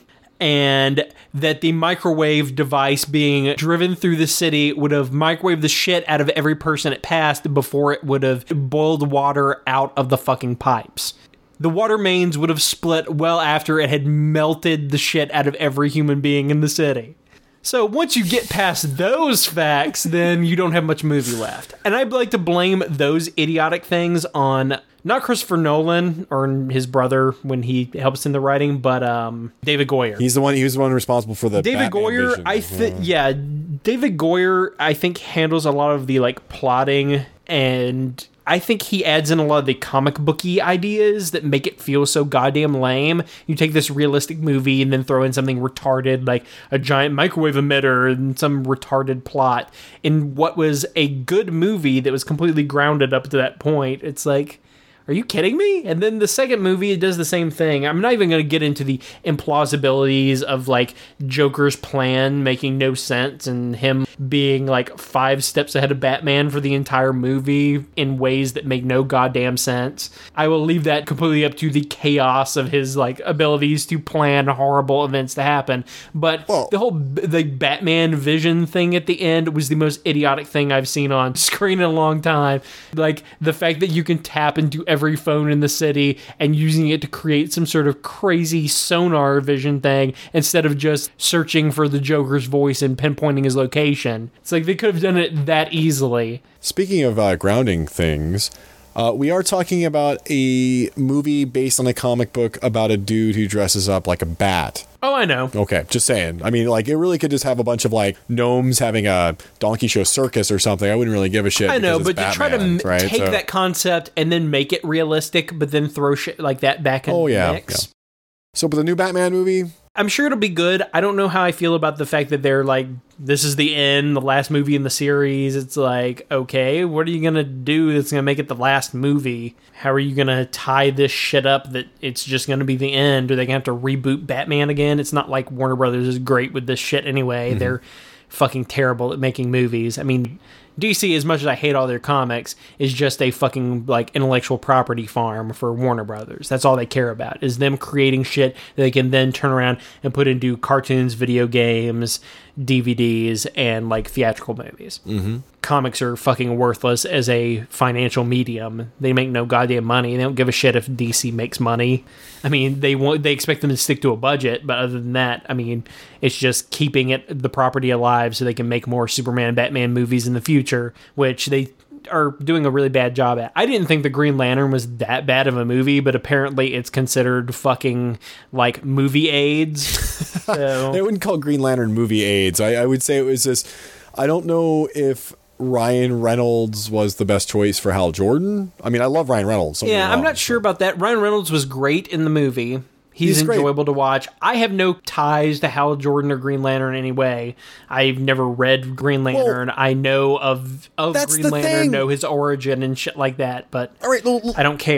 And that the microwave device being driven through the city would have microwaved the shit out of every person it passed before it would have boiled water out of the fucking pipes. The water mains would have split well after it had melted the shit out of every human being in the city. So once you get past those facts, then you don't have much movie left. And I'd like to blame those idiotic things on not Christopher Nolan or his brother when he helps in the writing, but um, David Goyer. He's the one. He was the one responsible for the David Batman Goyer. vision. I think, yeah, David Goyer. I think handles a lot of the like plotting, and I think he adds in a lot of the comic booky ideas that make it feel so goddamn lame. You take this realistic movie and then throw in something retarded like a giant microwave emitter and some retarded plot in what was a good movie that was completely grounded up to that point. It's like, are you kidding me? And then the second movie, it does the same thing. I'm not even going to get into the implausibilities of, like, Joker's plan making no sense and him being, like, five steps ahead of Batman for the entire movie in ways that make no goddamn sense. I will leave that completely up to the chaos of his, like, abilities to plan horrible events to happen. But Whoa. the whole, the Batman vision thing at the end was the most idiotic thing I've seen on screen in a long time. Like, the fact that you can tap into every phone in the city and using it to create some sort of crazy sonar vision thing instead of just searching for the Joker's voice and pinpointing his location. It's like they could have done it that easily. Speaking of uh, grounding things, uh, we are talking about a movie based on a comic book about a dude who dresses up like a bat. Oh, I know. Okay, just saying. I mean, like, it really could just have a bunch of, like, gnomes having a donkey show circus or something. I wouldn't really give a shit. I know, but Batman, you try to m- right? take so. that concept and then make it realistic, but then throw shit like that back in oh, yeah, the mix. Yeah. So, but the new Batman movie? I'm sure it'll be good. I don't know how I feel about the fact that they're like, this is the end, the last movie in the series. It's like, okay, what are you going to do that's going to make it the last movie? How are you going to tie this shit up that it's just going to be the end? Are they going to have to reboot Batman again? It's not like Warner Brothers is great with this shit anyway. Mm-hmm. They're fucking terrible at making movies. I mean, D C, as much as I hate all their comics, is just a fucking, like, intellectual property farm for Warner Brothers. That's all they care about, is them creating shit that they can then turn around and put into cartoons, video games, D V Ds, and, like, theatrical movies. Mm-hmm. Comics are fucking worthless as a financial medium. They make no goddamn money. They don't give a shit if D C makes money. I mean, they want they expect them to stick to a budget, but other than that, I mean, it's just keeping it the property alive so they can make more Superman and Batman movies in the future, which they are doing a really bad job at. I didn't think the Green Lantern was that bad of a movie, but apparently it's considered fucking, like, movie AIDS. So. I wouldn't call Green Lantern movie AIDS. I, I would say it was just, I don't know if Ryan Reynolds was the best choice for Hal Jordan. I mean, I love Ryan Reynolds. Yeah, I'm not sure about that. Ryan Reynolds was great in the movie. He's, He's enjoyable great. to watch. I have no ties to Hal Jordan or Green Lantern in any way. I've never read Green Lantern. Well, I know of, of Green Lantern, thing. know his origin and shit like that, but All right, well, I don't care.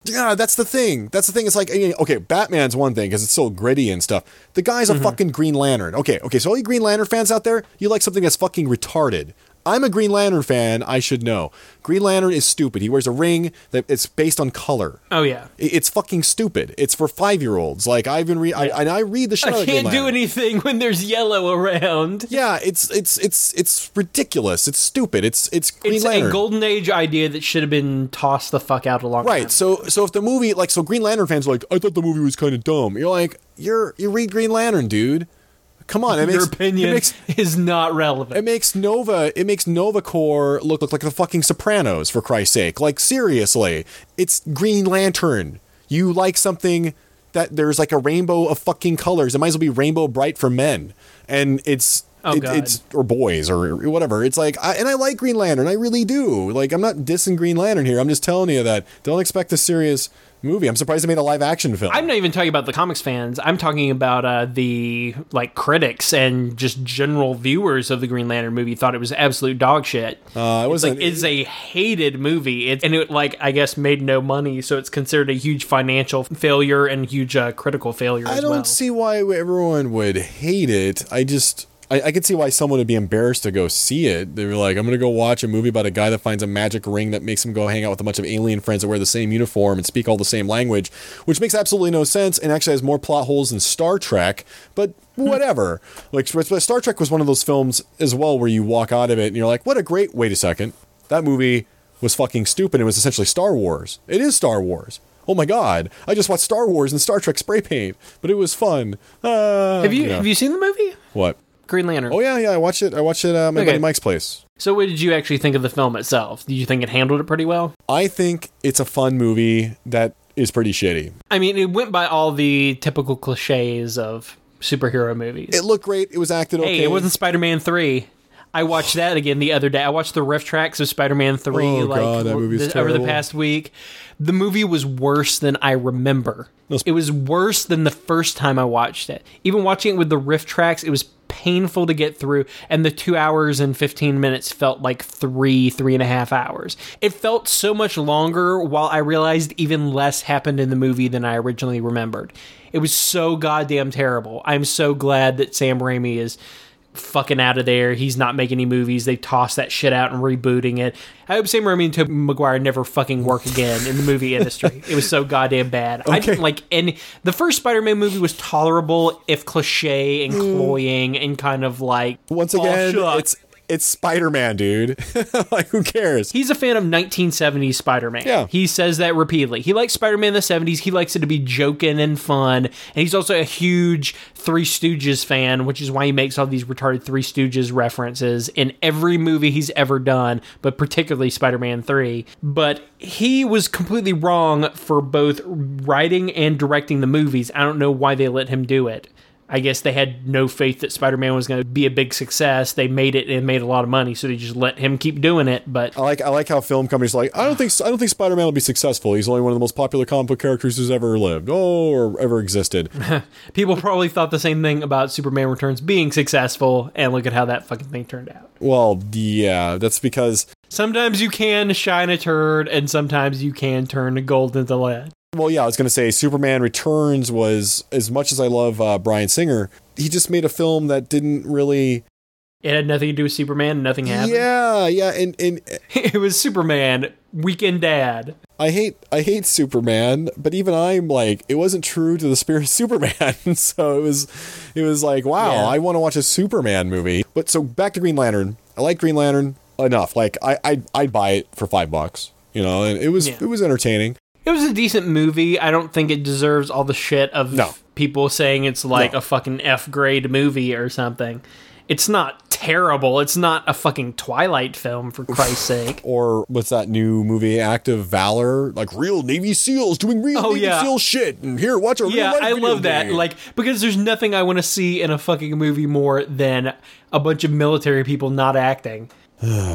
Yeah, that's the thing. That's the thing. It's like, okay, Batman's one thing because it's so gritty and stuff. The guy's a mm-hmm. fucking Green Lantern. Okay, okay, so all you Green Lantern fans out there, you like something that's fucking retarded. I'm a Green Lantern fan. I should know. Green Lantern is stupid. He wears a ring that it's based on color. Oh yeah, it's fucking stupid. It's for five year olds. Like I've been read, I, and I read the shit. I out of Green can't do anything when there's yellow around. Yeah, it's it's it's it's ridiculous. It's stupid. It's it's Green it's Lantern. a golden age idea that should have been tossed the fuck out a long right. time. So so if the movie like so Green Lantern fans are like, I thought the movie was kind of dumb. You're like, you're you read Green Lantern, dude. Come on, it your makes, opinion it makes, is not relevant. It makes Nova, it makes Nova Corps look, look like the fucking Sopranos, for Christ's sake. Like, seriously, it's Green Lantern. You like something that there's like a rainbow of fucking colors. It might as well be Rainbow Bright for men, and it's oh, it, God. it's or boys or whatever. It's like, I, and I like Green Lantern, I really do. Like, I'm not dissing Green Lantern here. I'm just telling you that don't expect a serious movie. I'm surprised they made a live action film. I'm not even talking about the comics fans. I'm talking about uh, the like critics and just general viewers of the Green Lantern movie thought it was absolute dog shit. Uh, it was like, it's a hated movie, it, and it like I guess made no money, so it's considered a huge financial failure and huge uh, critical failure. I as don't well. see why everyone would hate it. I just. I, I could see why someone would be embarrassed to go see it. They were like, I'm going to go watch a movie about a guy that finds a magic ring that makes him go hang out with a bunch of alien friends that wear the same uniform and speak all the same language, which makes absolutely no sense and actually has more plot holes than Star Trek, but whatever. Like, Star Trek was one of those films as well where you walk out of it and you're like, what a great, wait a second. That movie was fucking stupid. It was essentially Star Wars. It is Star Wars. Oh my God! I just watched Star Wars and Star Trek spray paint, but it was fun. Uh, have you yeah. have you seen the movie? What? Green Lantern. Oh yeah, yeah. I watched it. I watched it at uh, my okay. buddy Mike's place. So, what did you actually think of the film itself? Did you think it handled it pretty well? I think it's a fun movie that is pretty shitty. I mean, it went by all the typical cliches of superhero movies. It looked great. It was acted okay. Hey, it wasn't Spider-Man three. I watched that again the other day. I watched the riff tracks of Spider-Man three oh, like God, that movie's the, over the past week. The movie was worse than I remember. It was worse than the first time I watched it. Even watching it with the riff tracks, it was painful to get through, and the two hours and fifteen minutes felt like three, three and a half hours. It felt so much longer while I realized even less happened in the movie than I originally remembered. It was so goddamn terrible. I'm so glad that Sam Raimi is fucking out of there. He's not making any movies. They tossed that shit out and rebooting it. I hope Sam Raimi and Tobey Maguire never fucking work again in the movie industry. It was so goddamn bad. Okay. I didn't like any... The first Spider-Man movie was tolerable, if cliche and cloying and kind of like... Once again, oh, it's... It's Spider-Man, dude. Like, who cares? He's a fan of nineteen seventies Spider-Man. Yeah. He says that repeatedly. He likes Spider-Man in the seventies. He likes it to be joking and fun. And he's also a huge Three Stooges fan, which is why he makes all these retarded Three Stooges references in every movie he's ever done, but particularly Spider-Man three. But he was completely wrong for both writing and directing the movies. I don't know why they let him do it. I guess they had no faith that Spider-Man was going to be a big success. They made it and made a lot of money, so they just let him keep doing it. But I like I like how film companies are like, I don't think I don't think Spider-Man will be successful. He's only one of the most popular comic book characters who's ever lived, oh, or ever existed. People probably thought the same thing about Superman Returns being successful, and look at how that fucking thing turned out. Well, yeah, that's because sometimes you can shine a turd, and sometimes you can turn the gold into lead. Well, yeah, I was going to say Superman Returns was, as much as I love uh, Bryan Singer, he just made a film that didn't really... It had nothing to do with Superman, nothing happened. Yeah, yeah, and... and it was Superman, Weekend Dad. I hate I hate Superman, but even I'm like, it wasn't true to the spirit of Superman, so it was it was like, wow, yeah. I want to watch a Superman movie. But so, back to Green Lantern. I like Green Lantern enough. Like, I, I'd, I'd buy it for five bucks, you know, and it was yeah. it was entertaining. It was a decent movie. I don't think it deserves all the shit of no. people saying it's like no. a fucking F-grade movie or something. It's not terrible. It's not a fucking Twilight film, for Christ's sake. Or what's that new movie, Act of Valor? Like real Navy SEALs doing real oh, Navy yeah. SEAL shit. And here, watch a yeah, real life I video love that. game. Like, because there's nothing I want to see in a fucking movie more than a bunch of military people not acting.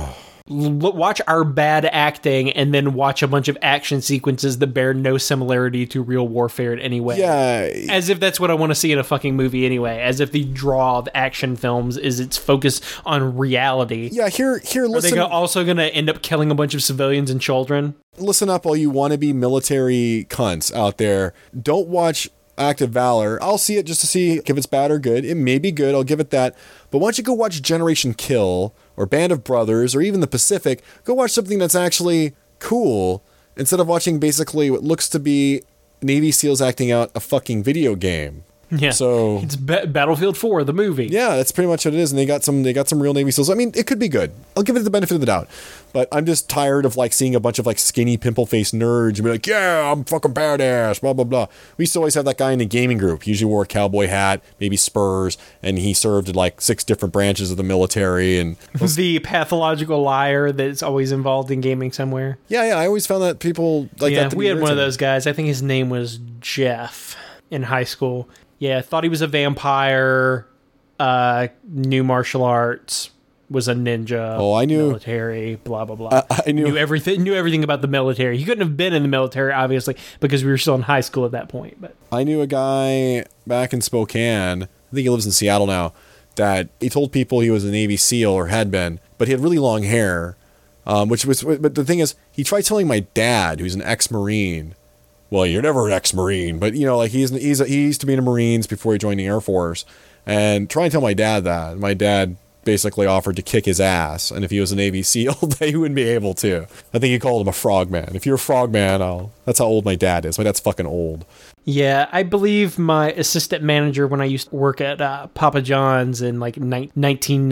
L- watch our bad acting and then watch a bunch of action sequences that bear no similarity to real warfare in any way. Yeah. As if that's what I want to see in a fucking movie anyway. As if the draw of action films is its focus on reality. Yeah, here, here, listen. Are they go- also going to end up killing a bunch of civilians and children? Listen up, all you wannabe military cunts out there. Don't watch Active Valor. I'll see it just to see if it's bad or good. It may be good, I'll give it that. But why don't you go watch Generation Kill or Band of Brothers or even The Pacific? Go watch something that's actually cool instead of watching basically what looks to be Navy SEALs acting out a fucking video game. Yeah, so it's ba- Battlefield four, the movie. Yeah, that's pretty much what it is, and they got some. They got some real Navy SEALs. I mean, it could be good. I'll give it the benefit of the doubt, but I'm just tired of like seeing a bunch of like skinny, pimple-faced nerds and be like, "Yeah, I'm fucking badass." Blah blah blah. We used to always have that guy in the gaming group. He usually wore a cowboy hat, maybe Spurs, and he served in like six different branches of the military. And the pathological liar that's always involved in gaming somewhere. Yeah, yeah. I always found that people like yeah, that. We had one of those guys. I think his name was Jeff in high school. Yeah, thought he was a vampire, uh, knew martial arts, was a ninja, oh, I knew, military, blah, blah, blah. Uh, I knew. knew everything Knew everything about the military. He couldn't have been in the military, obviously, because we were still in high school at that point. But I knew a guy back in Spokane, I think he lives in Seattle now, that he told people he was a Navy SEAL or had been, but he had really long hair, um, which was, but the thing is, he tried telling my dad, who's an ex-Marine, well, you're never an ex-Marine, but you know, like he's he's a, he used to be in the Marines before he joined the Air Force, and try and tell my dad that. My dad basically offered to kick his ass, and if he was a Navy SEAL, they wouldn't be able to. I think he called him a frogman. If you're a frogman, I'll. That's how old my dad is. My dad's fucking old. Yeah, I believe my assistant manager when I used to work at uh, Papa John's in like ni- nineteen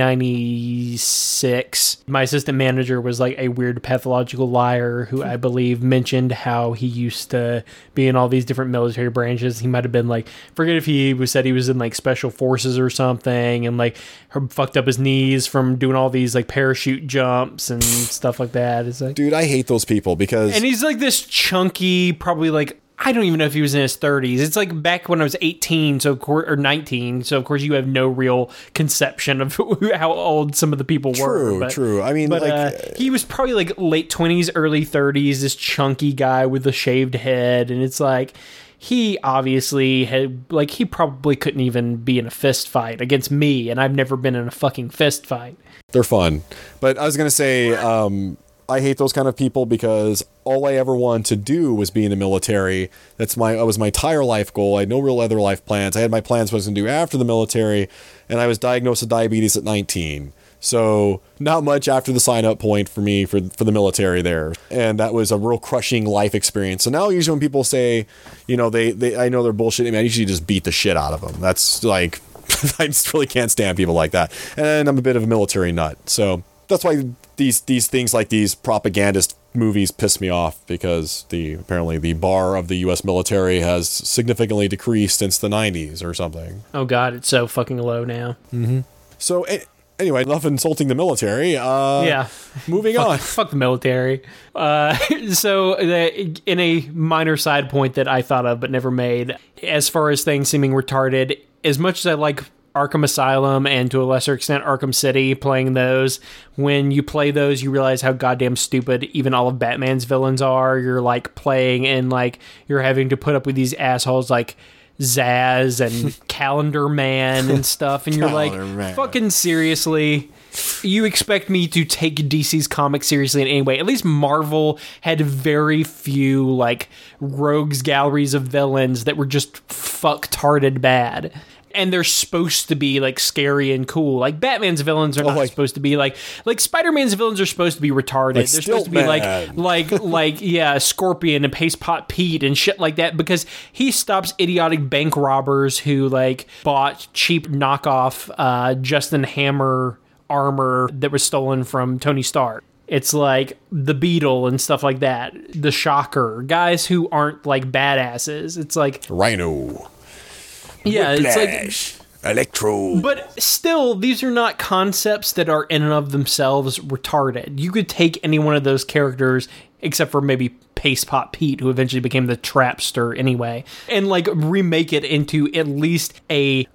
ninety-six, my assistant manager was like a weird pathological liar who I believe mentioned how he used to be in all these different military branches. He might have been like, forget if he was said he was in like special forces or something, and like fucked up his knees from doing all these like parachute jumps and stuff like that. It's like, dude, I hate those people because, and he's like this chunky, probably like, I don't even know if he was in his thirties. It's like back when I was eighteen, so of course, or nineteen. So of course, you have no real conception of how old some of the people true, were. True, but, true. I mean, but like, uh, he was probably like late twenties, early thirties. This chunky guy with a shaved head, and it's like he obviously had like he probably couldn't even be in a fist fight against me, and I've never been in a fucking fist fight. They're fun, but I was gonna say. Um, I hate those kind of people because all I ever wanted to do was be in the military. That's my, that was my entire life goal. I had no real other life plans. I had my plans what I was going to do after the military, and I was diagnosed with diabetes at nineteen. So not much after the sign up point for me for, for the military there. And that was a real crushing life experience. So now usually when people say, you know, they, they I know they're bullshitting, I usually just beat the shit out of them. That's like, I just really can't stand people like that. And I'm a bit of a military nut. So that's why these these things like these propagandist movies piss me off, because the apparently the bar of the U S military has significantly decreased since the nineties or something. Oh God, it's so fucking low now. Mm-hmm. So a- anyway, enough insulting the military. Uh, yeah, moving fuck, on. Fuck the military. Uh, so the, in a minor side point that I thought of but never made, as far as things seeming retarded, as much as I like Arkham Asylum and to a lesser extent Arkham City, playing those, when you play those you realize how goddamn stupid even all of Batman's villains are. You're like playing and like you're having to put up with these assholes like Zaz and Calendar Man and stuff, and you're like, Man. fucking seriously, you expect me to take D C's comics seriously in any way? At least Marvel had very few like rogues galleries of villains that were just fucktarded bad. And they're supposed to be like scary and cool. Like Batman's villains are not oh, like, supposed to be like like Spider-Man's villains are supposed to be retarded. Like they're supposed to be like like like yeah, Scorpion and Paste Pot Pete and shit like that, because he stops idiotic bank robbers who like bought cheap knockoff uh, Justin Hammer armor that was stolen from Tony Stark. It's like the Beetle and stuff like that. The Shocker, guys who aren't like badasses. It's like Rhino. Yeah, Whiplash, it's like Electro. But still, these are not concepts that are in and of themselves retarded. You could take any one of those characters, except for maybe Paste Pot Pete, who eventually became the Trapster anyway, and like remake it into at least a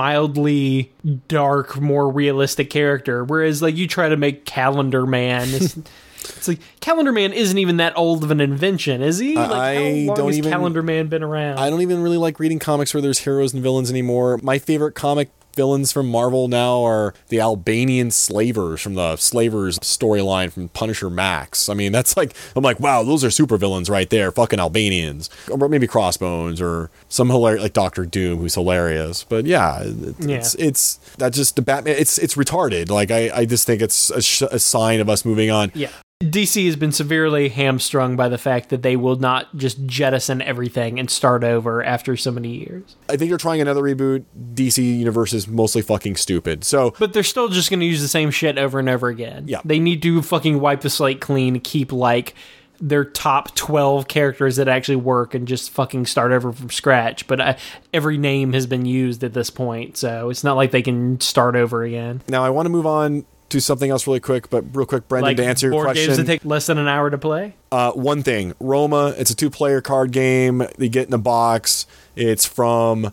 mildly dark, more realistic character. Whereas like you try to make Calendar Man, it's, it's like Calendar Man isn't even that old of an invention, is he? Like, I how long don't has even, Calendar Man been around? I don't even really like reading comics where there's heroes and villains anymore. My favorite comic villains from Marvel now are the Albanian slavers from the Slavers storyline from Punisher Max. I mean, that's like, I'm like, wow, those are super villains right there. Fucking Albanians. Or maybe Crossbones or some hilarious, like Doctor Doom, who's hilarious. But yeah, it's, yeah. it's, it's that just the Batman, it's, it's retarded. Like, I, I just think it's a, sh- a sign of us moving on. Yeah. D C has been severely hamstrung by the fact that they will not just jettison everything and start over after so many years. I think they're trying another reboot. D C Universe is mostly fucking stupid. So, but they're still just going to use the same shit over and over again. Yeah. They need to fucking wipe the slate clean, keep like their top twelve characters that actually work and just fucking start over from scratch. But uh, every name has been used at this point, so it's not like they can start over again. Now I want to move on to something else really quick, but real quick, Brendan, like to answer your question. Board games that take less than an hour to play? Uh, one thing, Roma, it's a two-player card game. You get in a box. It's from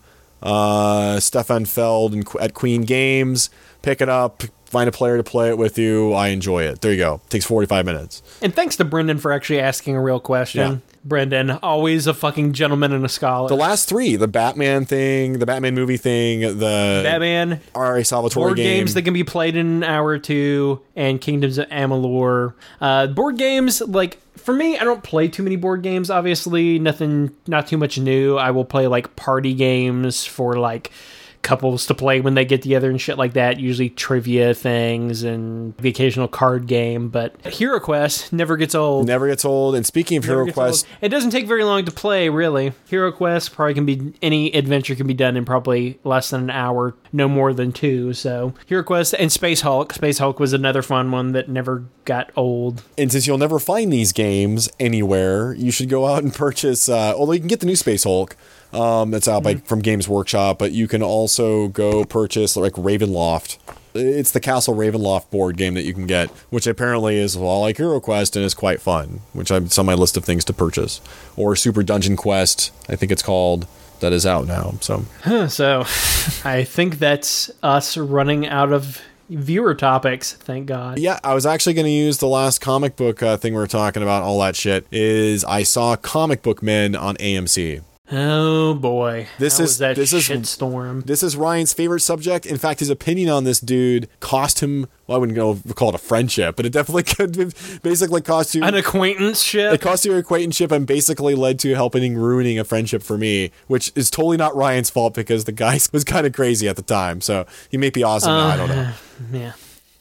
uh, Stefan Feld and, at Queen Games. Pick it up, find a player to play it with you. I enjoy it. There you go. It takes forty-five minutes. And thanks to Brendan for actually asking a real question. Yeah. Brendan, always a fucking gentleman and a scholar. The last three, the Batman thing, the Batman movie thing, the Batman, R A Salvatore board game. games that can be played in an hour or two, and Kingdoms of Amalur. Uh, board games, like, for me, I don't play too many board games, obviously. Nothing, not too much new. I will play, like, party games for, like, couples to play when they get together and shit like that, usually trivia things and the occasional card game. But Hero Quest never gets old. Never gets old. And speaking of never Hero Quest, old. It doesn't take very long to play, really. Hero Quest probably can be, any adventure can be done in probably less than an hour, no more than two. So Hero Quest and Space Hulk. Space Hulk was another fun one that never got old. And since you'll never find these games anywhere, you should go out and purchase, uh, although you can get the new Space Hulk. Um, that's out by, mm-hmm. from Games Workshop, but you can also go purchase like Ravenloft. It's the Castle Ravenloft board game that you can get, which apparently is a lot like Hero Quest and is quite fun, which I'm, it's on my list of things to purchase. Or Super Dungeon Quest, I think it's called, that is out now. So, so I think that's us running out of viewer topics, thank God. Yeah, I was actually going to use the last comic book uh, thing we were talking about, all that shit, is I saw Comic Book Men on A M C. Oh boy, this How is was that this is shitstorm. This is Ryan's favorite subject. In fact, his opinion on this dude cost him. Well, I wouldn't go call it a friendship, but it definitely could basically cost you an acquaintanceship. It cost you an acquaintanceship and basically led to helping ruining a friendship for me, which is totally not Ryan's fault because the guy was kind of crazy at the time. So he may be awesome uh, now. I don't know. Yeah.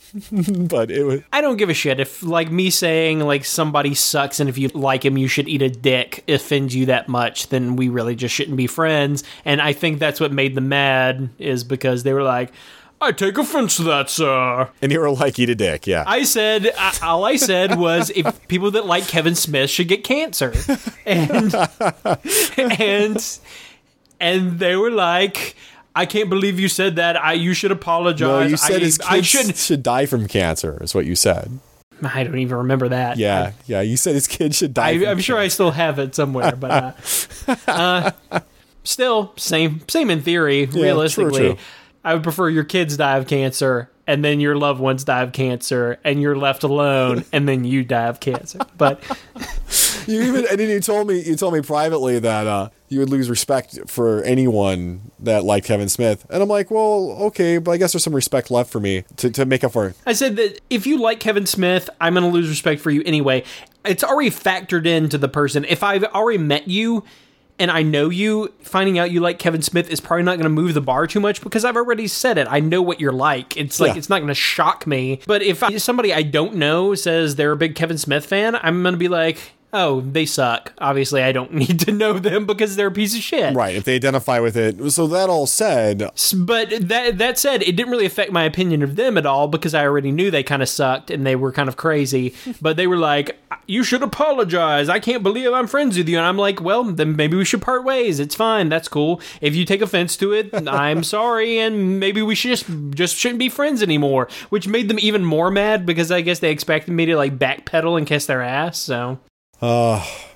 But it was, I don't give a shit if like me saying like somebody sucks and if you like him you should eat a dick offends you that much, then we really just shouldn't be friends. And I think that's what made them mad, is because they were like, I take offense to that, sir. And you were like, eat a dick, yeah. I said, I, all I said was, if people that like Kevin Smith should get cancer. And, and, and they were like, I can't believe you said that. I you should apologize. No, you said I, his kids I should should die from cancer, is what you said. I don't even remember that. Yeah, I, yeah. You said his kid should die. I, from I'm cancer. sure I still have it somewhere, but uh, uh, still, same, same in theory. Yeah, realistically, true, true. I would prefer your kids die of cancer, and then your loved ones die of cancer, and you're left alone, and then you die of cancer. But you even and then you told me you told me privately that uh, you would lose respect for anyone that liked Kevin Smith, and I'm like, well, okay, but I guess there's some respect left for me to, to make up for it. I said that if you like Kevin Smith, I'm going to lose respect for you anyway. It's already factored into the person. If I've already met you and I know you, finding out you like Kevin Smith is probably not going to move the bar too much because I've already said it. I know what you're like. It's like, yeah. It's not going to shock me. But if I, somebody I don't know says they're a big Kevin Smith fan, I'm going to be like, oh, they suck. Obviously, I don't need to know them because they're a piece of shit. Right, if they identify with it. So that all said... But that that said, it didn't really affect my opinion of them at all because I already knew they kind of sucked and they were kind of crazy. But they were like, you should apologize. I can't believe I'm friends with you. And I'm like, well, then maybe we should part ways. It's fine. That's cool. If you take offense to it, I'm sorry. And maybe we should just, just shouldn't be friends anymore. Which made them even more mad because I guess they expected me to like backpedal and kiss their ass, so... Uh,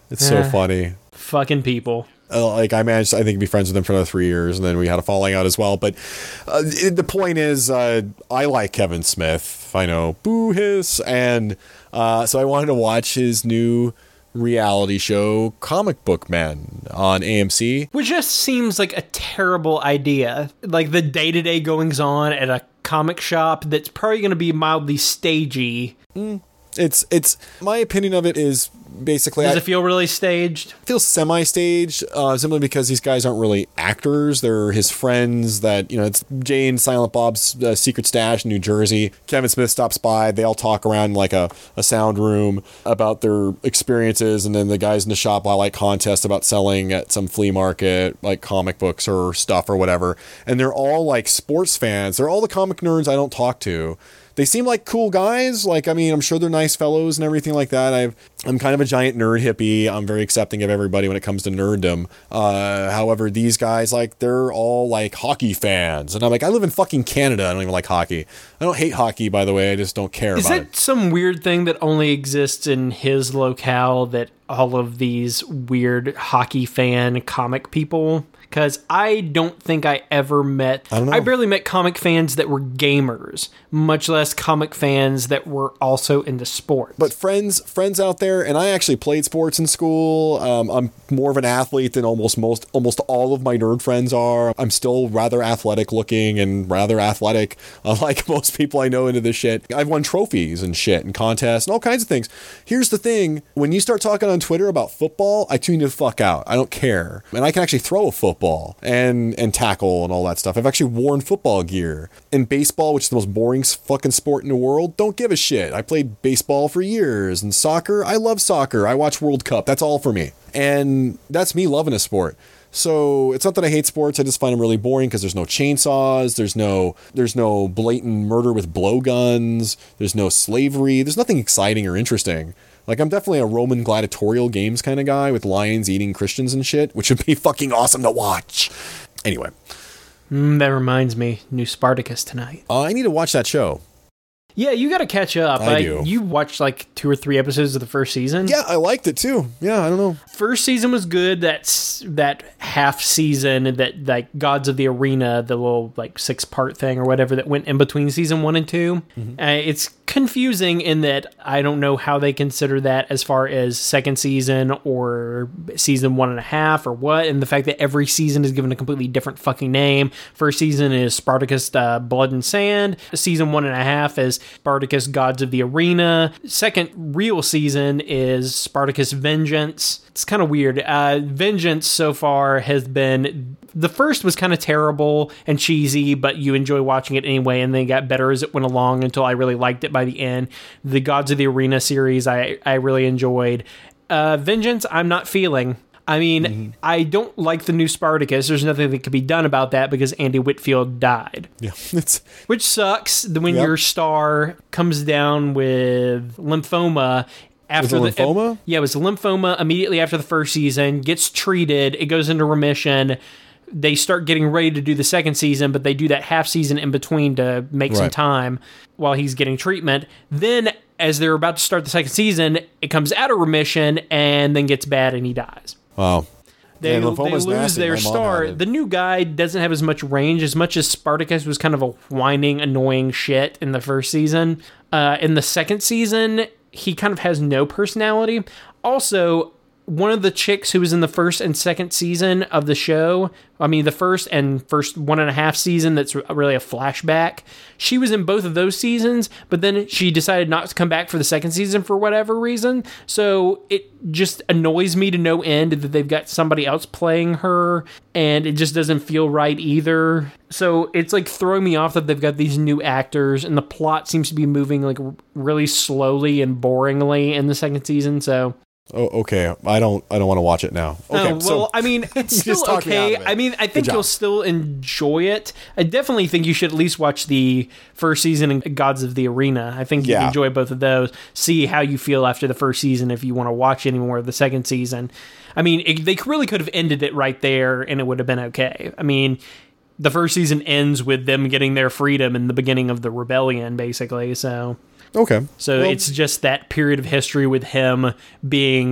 It's so funny. Fucking people. Uh, like I managed, I think, to be friends with him for another three years, and then we had a falling out as well. But uh, it, the point is, uh, I like Kevin Smith. I know, boo hiss, and uh, so I wanted to watch his new reality show, Comic Book Man, on A M C. Which just seems like a terrible idea. Like the day-to-day goings on at a comic shop that's probably going to be mildly stagey. Mm. It's it's my opinion of it is basically. Does I, it feel really staged? It feels semi-staged, uh, simply because these guys aren't really actors. They're his friends. That you know, it's Jay and Silent Bob's uh, secret stash in New Jersey. Kevin Smith stops by. They all talk around in like a, a sound room about their experiences, and then the guys in the shop will like contests about selling at some flea market, like comic books or stuff or whatever. And they're all like sports fans. They're all the comic nerds I don't talk to. They seem like cool guys. Like, I mean, I'm sure they're nice fellows and everything like that. I've, I'm kind of a giant nerd hippie. I'm very accepting of everybody when it comes to nerddom. Uh, however, these guys, like, they're all, like, hockey fans. And I'm like, I live in fucking Canada. I don't even like hockey. I don't hate hockey, by the way. I just don't care Is about it. Is it some weird thing that only exists in his locale, that all of these weird hockey fan comic people? Because I don't think I ever met... I, don't know. I barely met comic fans that were gamers, much less comic fans that were also into sports. But friends friends out there, and I actually played sports in school. Um, I'm more of an athlete than almost most almost all of my nerd friends are. I'm still rather athletic looking and rather athletic, unlike most people I know into this shit. I've won trophies and shit and contests and all kinds of things. Here's the thing. When you start talking on Twitter about football, I tune you the fuck out. I don't care. And I can actually throw a football. and and tackle and all that stuff. I've actually worn football gear. In baseball, which is the most boring fucking sport in the world, don't give a shit. I played baseball for years. And soccer, I love soccer. I watch World Cup. That's all for me. And that's me loving a sport. So it's not that I hate sports. I just find them really boring because there's no chainsaws. There's no there's no blatant murder with blowguns. There's no slavery. There's nothing exciting or interesting. Like, I'm definitely a Roman gladiatorial games kind of guy with lions eating Christians and shit, which would be fucking awesome to watch. Anyway. Mm, that reminds me, new Spartacus tonight. Uh, I need to watch that show. Yeah, you got to catch up. I, I do. You watched like two or three episodes of the first season. Yeah, I liked it too. Yeah, I don't know. First season was good. That's that half season, that like Gods of the Arena, the little like six part thing or whatever that went in between season one and two. Mm-hmm. Uh, it's confusing in that I don't know how they consider that as far as second season or season one and a half or what. And the fact that every season is given a completely different fucking name. First season is Spartacus uh, Blood and Sand. Season one and a half is Spartacus Gods of the Arena. Second real season is Spartacus Vengeance. It's kind of weird. Uh, Vengeance so far has been... The first was kind of terrible and cheesy, but you enjoy watching it anyway, and then it got better as it went along until I really liked it by the end. The Gods of the Arena series I, I really enjoyed. Uh, Vengeance, I'm not feeling... I mean, mm-hmm. I don't like the new Spartacus. There's nothing that can be done about that because Andy Whitfield died. Yeah, it's which sucks when yep. your star comes down with lymphoma. After was it lymphoma? The, yeah, it was lymphoma immediately after the first season. Gets treated. It goes into remission. They start getting ready to do the second season, but they do that half season in between to make right. some time while he's getting treatment. Then, as they're about to start the second season, it comes out of remission and then gets bad and he dies. Wow. They, yeah, they lose nasty. their star. The new guy doesn't have as much range, as much as Spartacus was kind of a whining, annoying shit in the first season. Uh, in the second season, he kind of has no personality. Also, one of the chicks who was in the first and second season of the show, I mean, the first and first one and a half season, that's really a flashback. She was in both of those seasons, but then she decided not to come back for the second season for whatever reason. So it just annoys me to no end that they've got somebody else playing her, and it just doesn't feel right either. So it's like throwing me off that they've got these new actors, and the plot seems to be moving like really slowly and boringly in the second season. So. Oh, okay. I don't. I don't want to watch it now. Okay. Oh, well, so, I mean, it's still okay. I mean, I think you'll still enjoy it. I definitely think you should at least watch the first season of Gods of the Arena. I think you yeah. enjoy both of those. See how you feel after the first season if you want to watch any more of the second season. I mean, it, they really could have ended it right there, and it would have been okay. I mean, the first season ends with them getting their freedom in the beginning of the rebellion, basically. So. Okay. So well, it's just that period of history with him being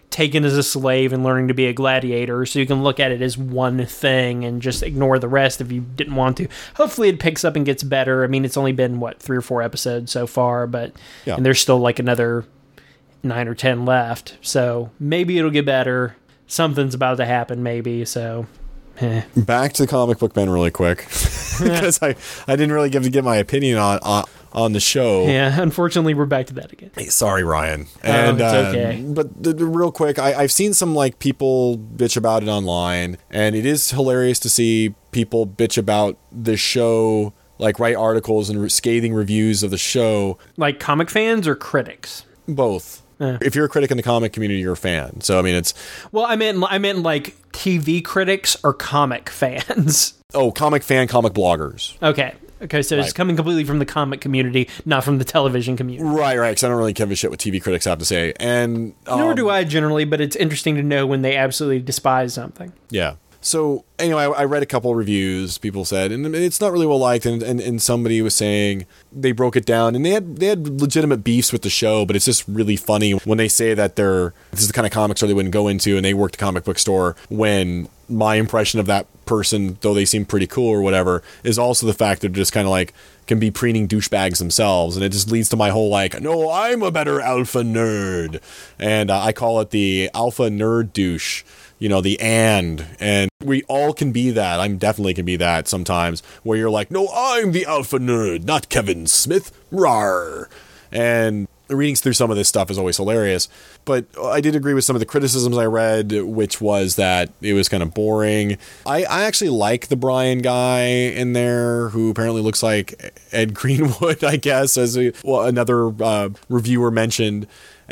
taken as a slave and learning to be a gladiator, so you can look at it as one thing and just ignore the rest if you didn't want to. Hopefully it picks up and gets better. I mean, it's only been, what, three or four episodes so far, but yeah. And there's still like another nine or ten left, so maybe it'll get better. Something's about to happen, maybe, so... Eh. Back to Comic Book Men really quick, because I, I didn't really get to get my opinion on, on on the show. Yeah, unfortunately, we're back to that again. Hey, sorry, Ryan. And, oh, it's okay. Uh, but the, the, real quick, I, I've seen some like people bitch about it online, and it is hilarious to see people bitch about the show, like write articles and scathing reviews of the show. Like comic fans or critics? Both. Eh. If you're a critic in the comic community, you're a fan. So I mean, it's well, I meant I meant like T V critics or comic fans. Oh, comic fan, comic bloggers. Okay, okay, so right. It's coming completely from the comic community, not from the television community. Right, right. Because I don't really give a shit what T V critics have to say, and um, nor do I generally. But it's interesting to know when they absolutely despise something. Yeah. So anyway, I, I read a couple of reviews. People said, and it's not really well liked. And, and, and somebody was saying they broke it down, and they had they had legitimate beefs with the show. But it's just really funny when they say that they're this is the kind of comic store they wouldn't go into, and they worked a comic book store. When my impression of that person, though they seem pretty cool or whatever, is also the fact they're just kind of like can be preening douchebags themselves, and it just leads to my whole like, no, I'm a better alpha nerd, and uh, I call it the alpha nerd douche. You know, the and, and we all can be that. I'm definitely can be that sometimes, where you're like, no, I'm the alpha nerd, not Kevin Smith. Rawr. And reading through some of this stuff is always hilarious. But I did agree with some of the criticisms I read, which was that it was kind of boring. I, I actually like the Brian guy in there, who apparently looks like Ed Greenwood, I guess, as a, well, another uh, reviewer mentioned.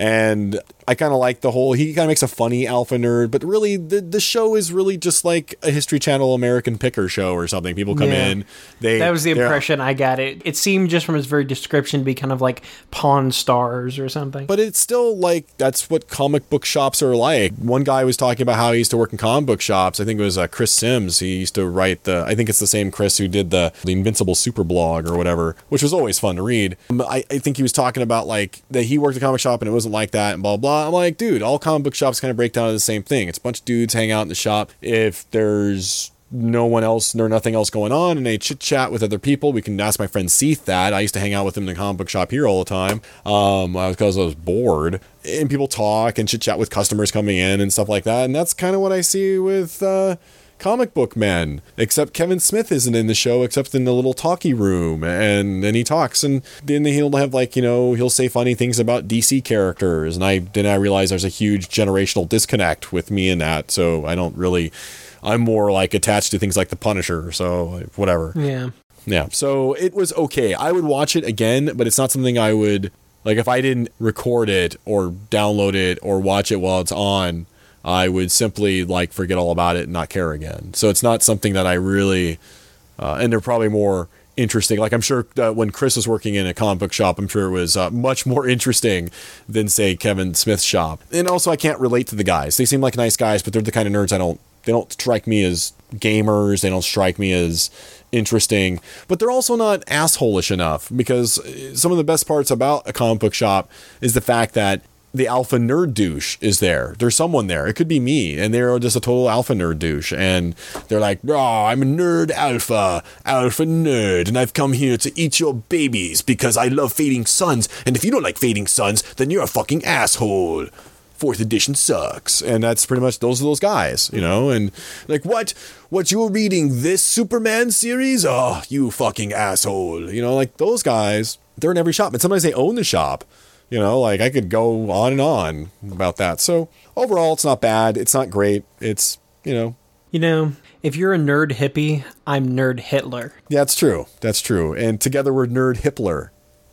And I kind of like the whole, he kind of makes a funny alpha nerd, but really the the show is really just like a History Channel American Picker show or something. People come yeah. in. They That was the impression I got. It It seemed just from his very description to be kind of like Pawn Stars or something. But it's still like, that's what comic book shops are like. One guy was talking about how he used to work in comic book shops. I think it was uh, Chris Sims. He used to write the, I think it's the same Chris who did the, the Invincible Super Blog or whatever, which was always fun to read. I, I think he was talking about like that he worked at a comic shop and it wasn't like that and blah, blah. I'm like, dude, all comic book shops kind of break down to the same thing. It's a bunch of dudes hang out in the shop. If there's no one else or nothing else going on and they chit chat with other people, we can ask my friend Seath that. I used to hang out with him in the comic book shop here all the time um, because I was bored. And people talk and chit chat with customers coming in and stuff like that. And that's kind of what I see with uh, Comic Book Men, except Kevin Smith isn't in the show except in the little talkie room, and then he talks, and then he'll have like, you know, he'll say funny things about D C characters, and I then I realize there's a huge generational disconnect with me in that, so I don't really, I'm more like attached to things like the Punisher, so whatever. Yeah. Yeah, so it was okay. I would watch it again, but it's not something I would, like if I didn't record it or download it or watch it while it's on, I would simply like forget all about it and not care again. So it's not something that I really, uh, and they're probably more interesting. Like I'm sure uh, when Chris was working in a comic book shop, I'm sure it was uh, much more interesting than say Kevin Smith's shop. And also I can't relate to the guys. They seem like nice guys, but they're the kind of nerds I don't, they don't strike me as gamers. They don't strike me as interesting, but they're also not asshole-ish enough, because some of the best parts about a comic book shop is the fact that the alpha nerd douche is there. There's someone there. It could be me, and they're just a total alpha nerd douche, and they're like, oh, I'm a nerd alpha, alpha nerd, and I've come here to eat your babies because I love Fading Suns, and if you don't like Fading Suns, then you're a fucking asshole. Fourth edition sucks. And that's pretty much, those are those guys, you know, and like, what, what, you're reading this Superman series? Oh, you fucking asshole. You know, like those guys, they're in every shop, and sometimes they own the shop. You know, like I could go on and on about that. So overall, it's not bad. It's not great. It's, you know. You know, if you're a nerd hippie, I'm nerd Hitler. Yeah, that's true. That's true. And together we're nerd Hitler.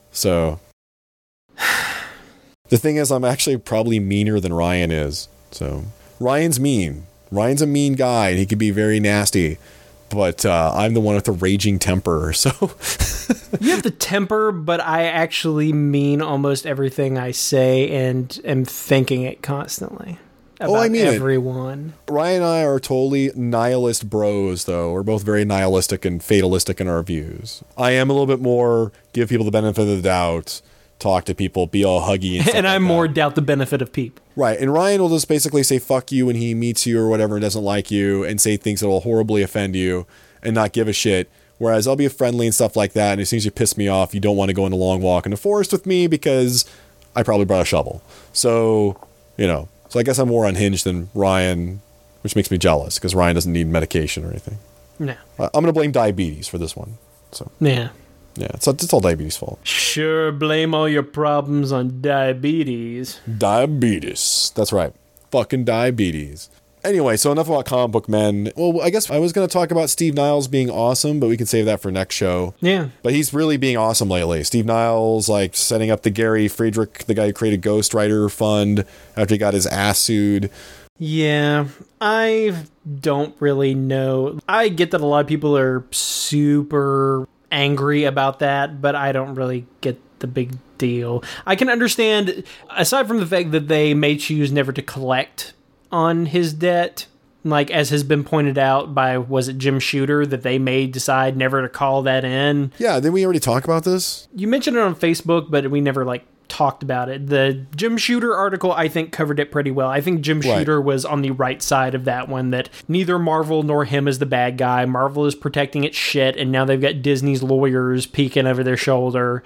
So the thing is, I'm actually probably meaner than Ryan is. So Ryan's mean. Ryan's a mean guy, and he can be very nasty. But uh, I'm the one with the raging temper, so... You have the temper, but I actually mean almost everything I say and am thinking it constantly about oh, I mean everyone. It. Ryan and I are totally nihilist bros, though. We're both very nihilistic and fatalistic in our views. I am a little bit more give people the benefit of the doubt, talk to people, be all huggy. And, and I like more that. doubt the benefit of people. Right. And Ryan will just basically say fuck you when he meets you or whatever and doesn't like you and say things that will horribly offend you and not give a shit. Whereas I'll be friendly and stuff like that. And as soon as you piss me off, you don't want to go on a long walk in the forest with me because I probably brought a shovel. So, you know, so I guess I'm more unhinged than Ryan, which makes me jealous because Ryan doesn't need medication or anything. No. I'm going to blame diabetes for this one. So yeah. Yeah, it's, it's all diabetes' fault. Sure, blame all your problems on diabetes. Diabetes. That's right. Fucking diabetes. Anyway, so enough about comic book men. Well, I guess I was going to talk about Steve Niles being awesome, but we can save that for next show. Yeah. But he's really being awesome lately. Steve Niles, like, setting up the Gary Friedrich, the guy who created Ghost Rider Fund, after he got his ass sued. Yeah, I don't really know. I get that a lot of people are super angry about that, but I don't really get the big deal. I can understand, aside from the fact that they may choose never to collect on his debt, like as has been pointed out by, was it Jim Shooter, that they may decide never to call that in. Yeah, didn't we already talk about this? You mentioned it on Facebook, but we never like talked about it. The Jim Shooter article, I think, covered it pretty well. I think Jim Right. Shooter was on the right side of that one, that neither Marvel nor him is the bad guy. Marvel is protecting its shit, and now they've got Disney's lawyers peeking over their shoulder.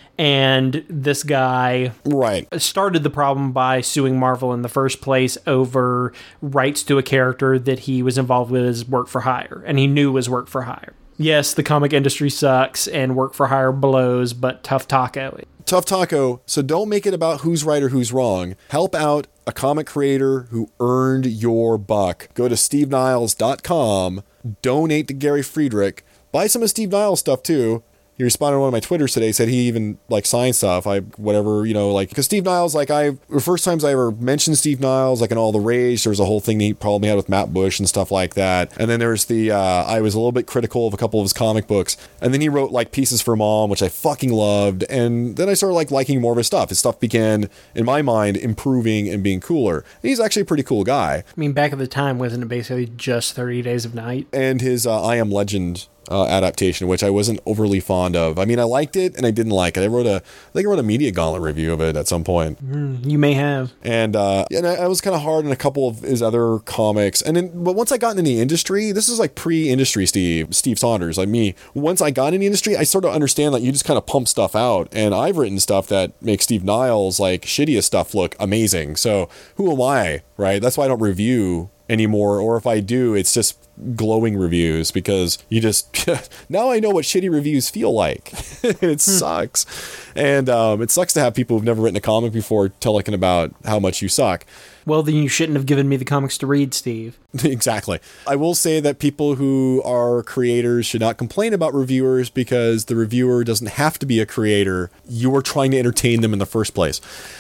And this guy right. started the problem by suing Marvel in the first place over rights to a character that he was involved with as work for hire, and he knew was work for hire. Yes, the comic industry sucks and work for hire blows, but tough taco. Tough taco. So don't make it about who's right or who's wrong. Help out a comic creator who earned your buck. Go to steve niles dot com, donate to Gary Friedrich, buy some of Steve Niles stuff too. He responded to one of my Twitters today, said he even like signed stuff. I, whatever, you know, like, because Steve Niles, like I, the first times I ever mentioned Steve Niles, like in All the Rage, there was a whole thing he probably had with Matt Bush and stuff like that. And then there's the, uh, I was a little bit critical of a couple of his comic books. And then he wrote like Pieces for Mom, which I fucking loved. And then I started like liking more of his stuff. His stuff began, in my mind, improving and being cooler. And he's actually a pretty cool guy. I mean, back at the time, wasn't it basically just thirty Days of Night? And his uh, I Am Legend Uh, adaptation, which I wasn't overly fond of. I mean, I liked it and I didn't like it. I wrote a, I think I wrote a Media Gauntlet review of it at some point. Mm, you may have. And uh, and I, I was kind of hard on a couple of his other comics. And then, but once I got into the industry, this is like pre-industry Steve, Steve Saunders, like me. Once I got in the industry, I sort of understand that you just kind of pump stuff out. And I've written stuff that makes Steve Niles like shittiest stuff look amazing. So who am I, right? That's why I don't review anymore, or if I do, it's just glowing reviews, because you just now I know what shitty reviews feel like. It sucks. And um, it sucks to have people who've never written a comic before telling about how much you suck. Well, then you shouldn't have given me the comics to read, Steve. Exactly. I will say that people who are creators should not complain about reviewers, because the reviewer doesn't have to be a creator. You are trying to entertain them in the first place.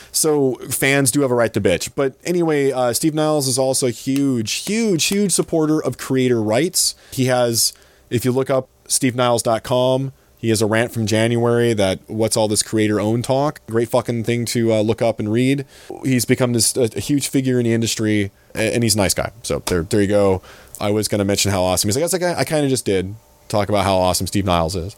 So fans do have a right to bitch. But anyway, uh, Steve Niles is also a huge, huge, huge supporter of creator rights. He has, if you look up steve niles dot com, he has a rant from January that what's all this creator-owned talk. Great fucking thing to uh, look up and read. He's become this a, a huge figure in the industry, and he's a nice guy. So there, there you go. I was going to mention how awesome he's. I guess like I, I kind of just did talk about how awesome Steve Niles is.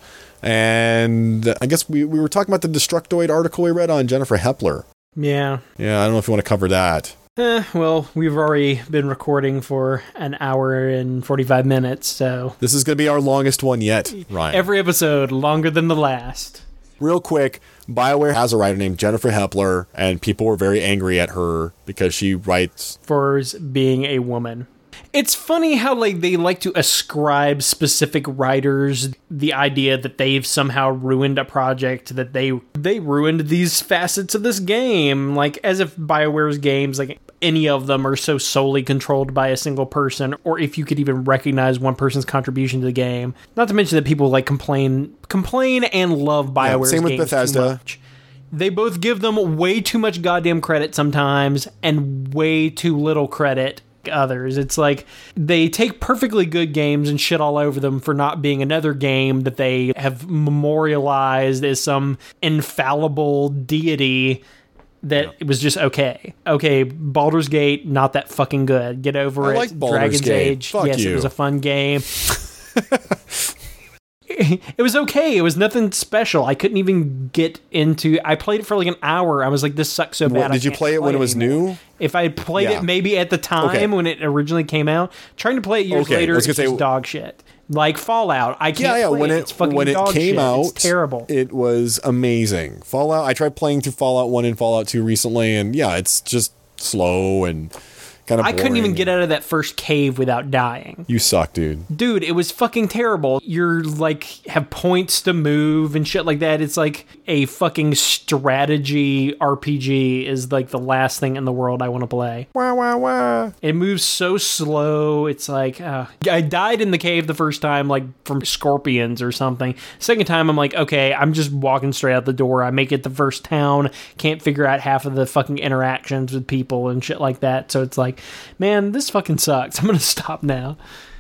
And I guess we, we were talking about the Destructoid article we read on Jennifer Hepler. Yeah. Yeah, I don't know if you want to cover that. Eh, well, we've already been recording for an hour and forty-five minutes, so... This is going to be our longest one yet, Ryan. Every episode longer than the last. Real quick, BioWare has a writer named Jennifer Hepler, and people were very angry at her because she writes... For being a woman. It's funny how like they like to ascribe specific writers the idea that they've somehow ruined a project, that they they ruined these facets of this game, like as if BioWare's games, like any of them, are so solely controlled by a single person, or if you could even recognize one person's contribution to the game. Not to mention that people like complain complain and love BioWare's yeah, same with games Bethesda. too much. They both give them way too much goddamn credit sometimes, and way too little credit others. It's like they take perfectly good games and shit all over them for not being another game that they have memorialized as some infallible deity that yeah. It was just okay. Okay, Baldur's Gate, not that fucking good. Get over I it. Like Baldur's Dragon's Gate. Age, Fuck yes, you. It was a fun game. it was okay. It was nothing special. I couldn't even get into. I played it for like an hour. I was like, this sucks so bad. What, did you play it when it was anymore. new? If I had played yeah. it maybe at the time okay. when it originally came out, trying to play it years okay. later, it's just say, dog shit. Like Fallout, I can't yeah, yeah. play when it. it It's fucking when it dog came shit. out, it's terrible. It was amazing. Fallout. I tried playing through Fallout one and Fallout two recently, and yeah, it's just slow and kind of. I couldn't even get out of that first cave without dying. You suck, dude. Dude, it was fucking terrible. You're like have points to move and shit like that. It's like a fucking strategy R P G is like the last thing in the world I want to play. Wah, wah, wah. It moves so slow. It's like uh, I died in the cave the first time, like from scorpions or something. Second time, I'm like, okay, I'm just walking straight out the door. I make it the first town. Can't figure out half of the fucking interactions with people and shit like that. So it's like, man, this fucking sucks. I'm gonna stop now.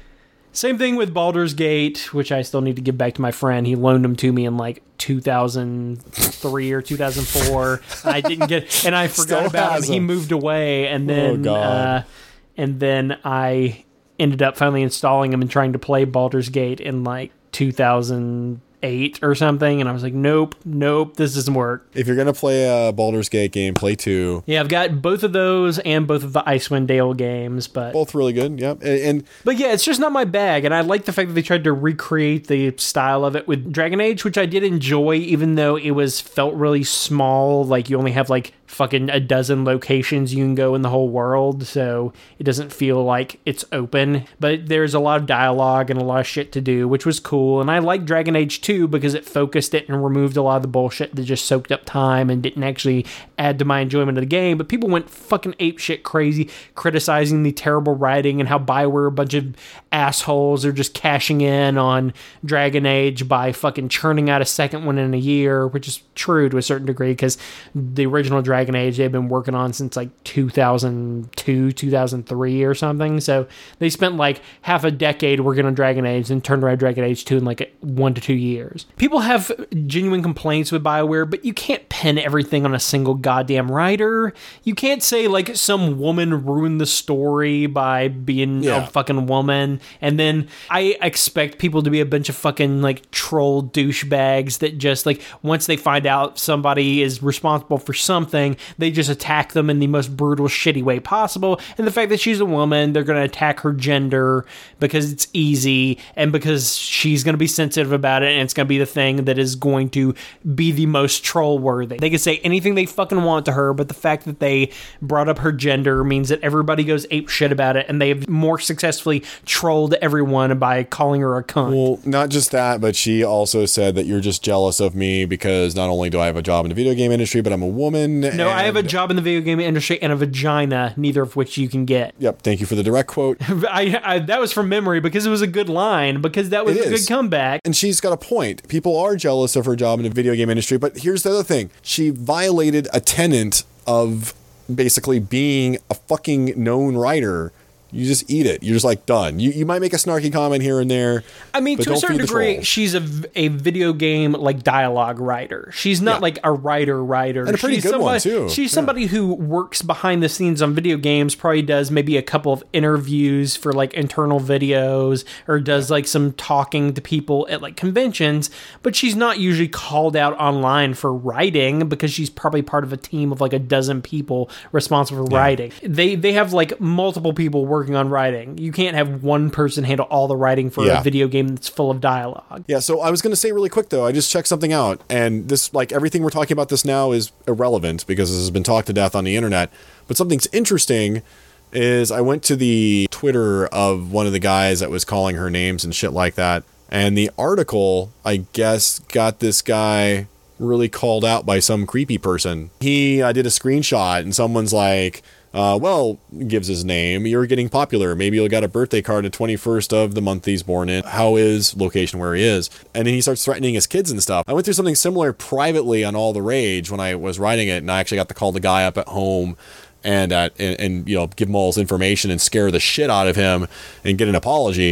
Same thing with Baldur's Gate, which I still need to give back to my friend. He loaned them to me in like two thousand three or two thousand four. I didn't get, and I forgot still about him. He moved away, and then, oh, uh, and then I ended up finally installing him and trying to play Baldur's Gate in like two thousand eight or something, and I was like, nope, nope, this doesn't work. If you're gonna play a Baldur's Gate game, play two. Yeah, I've got both of those and both of the Icewind Dale games, but both really good. Yeah, and, and but yeah, it's just not my bag, and I like the fact that they tried to recreate the style of it with Dragon Age, which I did enjoy, even though it was felt really small. Like you only have like fucking a dozen locations you can go in the whole world, so it doesn't feel like it's open. But there's a lot of dialogue and a lot of shit to do, which was cool. And I like Dragon Age two because it focused it and removed a lot of the bullshit that just soaked up time and didn't actually add to my enjoyment of the game. But people went fucking apeshit crazy criticizing the terrible writing and how BioWare, a bunch of assholes, are just cashing in on Dragon Age by fucking churning out a second one in a year, which is true to a certain degree because the original Dragon Age they've been working on since like two thousand two, two thousand three or something. So they spent like half a decade working on Dragon Age and turned around Dragon Age two in like one to two years. People have genuine complaints with BioWare, but you can't pin everything on a single goddamn writer. You can't say like some woman ruined the story by being yeah. a fucking woman, and then I expect people to be a bunch of fucking like troll douchebags that just like once they find out somebody is responsible for something, they just attack them in the most brutal, shitty way possible. And the fact that she's a woman, they're going to attack her gender because it's easy and because she's going to be sensitive about it, and it's going to be the thing that is going to be the most troll worthy. They can say anything they fucking want to her, but the fact that they brought up her gender means that everybody goes ape shit about it, and they've more successfully trolled everyone by calling her a cunt. Well, not just that, but she also said that you're just jealous of me because not only do I have a job in the video game industry, but I'm a woman. No, and I have a job in the video game industry and a vagina, neither of which you can get. Yep, thank you for the direct quote. I, I that was from memory because it was a good line, because that was it a is. good comeback. And she's got a point. People are jealous of her job in the video game industry, but here's the other thing. She violated a tenet of basically being a fucking known writer. You just eat it. You're just like, done. You you might make a snarky comment here and there. I mean, to a certain degree, she's a, a video game like dialogue writer. She's not yeah. like a writer writer. And a pretty she's good somebody, one, too. She's somebody yeah. who works behind the scenes on video games, probably does maybe a couple of interviews for like internal videos, or does like some talking to people at like conventions, but she's not usually called out online for writing because she's probably part of a team of like a dozen people responsible for yeah. writing. They, they have like multiple people working working on writing. You can't have one person handle all the writing for yeah. a video game that's full of dialogue. Yeah, so I was going to say really quick, though, I just checked something out, and this, like, everything we're talking about this now is irrelevant because this has been talked to death on the internet, but something's interesting is I went to the Twitter of one of the guys that was calling her names and shit like that, and the article, I guess, got this guy really called out by some creepy person. He uh, did a screenshot, and someone's like, Uh, well, gives his name. You're getting popular. Maybe you'll get a birthday card the twenty-first of the month he's born in. How is location where he is? And then he starts threatening his kids and stuff. I went through something similar privately on All the Rage when I was writing it, and I actually got to call the guy up at home and, uh, and, and you know, give him all his information and scare the shit out of him and get an apology.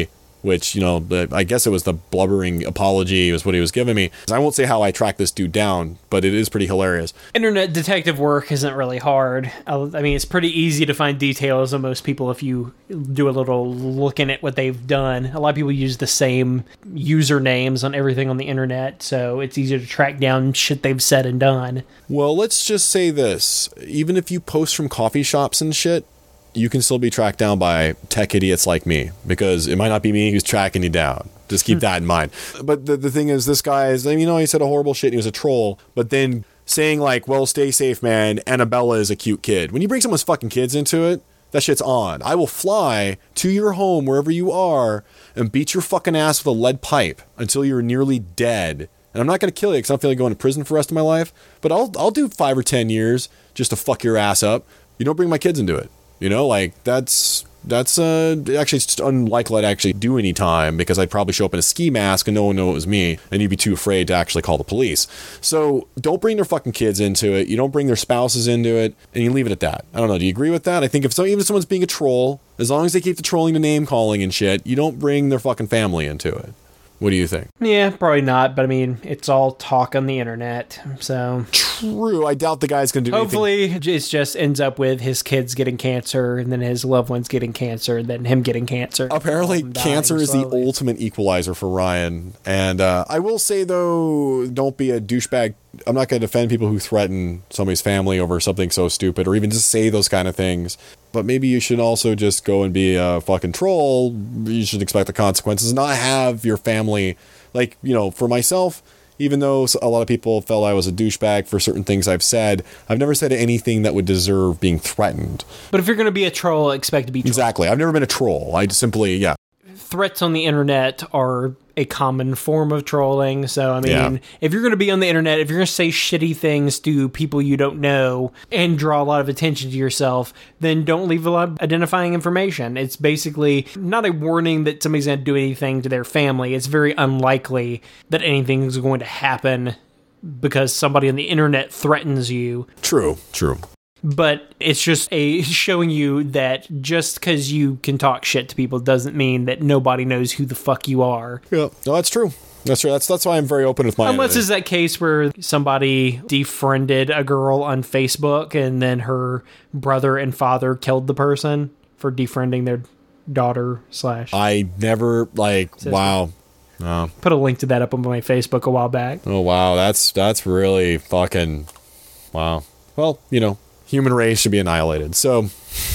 which, you know, I guess it was the blubbering apology was what he was giving me. I won't say how I tracked this dude down, but it is pretty hilarious. Internet detective work isn't really hard. I mean, it's pretty easy to find details on most people if you do a little looking at what they've done. A lot of people use the same usernames on everything on the internet, so it's easier to track down shit they've said and done. Well, let's just say this. Even if you post from coffee shops and shit, you can still be tracked down by tech idiots like me, because it might not be me who's tracking you down. Just keep that in mind. But the, the thing is, this guy is, you know, he said a horrible shit and he was a troll, but then saying like, well, stay safe, man, Annabella is a cute kid. When you bring someone's fucking kids into it, that shit's on. I will fly to your home, wherever you are, and beat your fucking ass with a lead pipe until you're nearly dead. And I'm not going to kill you because I don't feel like going to prison for the rest of my life, but I'll, I'll do five or ten years just to fuck your ass up. You don't bring my kids into it. You know, like, that's, that's, uh, actually, it's unlikely I'd actually do any time, because I'd probably show up in a ski mask and no one know it was me, and you'd be too afraid to actually call the police. So, don't bring their fucking kids into it, you don't bring their spouses into it, and you leave it at that. I don't know, do you agree with that? I think if so, even if someone's being a troll, as long as they keep the trolling to name calling and shit, you don't bring their fucking family into it. What do you think? Yeah, probably not, but I mean, it's all talk on the internet, so... True, I doubt the guy's gonna do Hopefully, anything. it just ends up with his kids getting cancer, and then his loved ones getting cancer, and then him getting cancer. Apparently, cancer is slowly. the ultimate equalizer for Ryan. And uh, I will say, though, don't be a douchebag. I'm not going to defend people who threaten somebody's family over something so stupid, or even just say those kind of things. But maybe you should also just go and be a fucking troll. You should expect the consequences, not have your family, like, you know, for myself, even though a lot of people felt I was a douchebag for certain things I've said, I've never said anything that would deserve being threatened. But if you're going to be a troll, expect to be troll. Exactly. I've never been a troll. I just simply, yeah. Threats on the internet are a common form of trolling. So, I mean, yeah. if you're going to be on the internet, if you're going to say shitty things to people you don't know and draw a lot of attention to yourself, then don't leave a lot of identifying information. It's basically not a warning that somebody's going to do anything to their family. It's very unlikely that anything's going to happen because somebody on the internet threatens you. True, true. But it's just a showing you that just because you can talk shit to people doesn't mean that nobody knows who the fuck you are. Yeah, no, that's true. That's true. That's that's why I'm very open with my. Unless it's that case where somebody defriended a girl on Facebook and then her brother and father killed the person for defriending their daughter slash. I never like. Sister. Wow. No. Put a link to that up on my Facebook a while back. Oh wow, that's that's really fucking wow. Well, you know. Human race should be annihilated. So,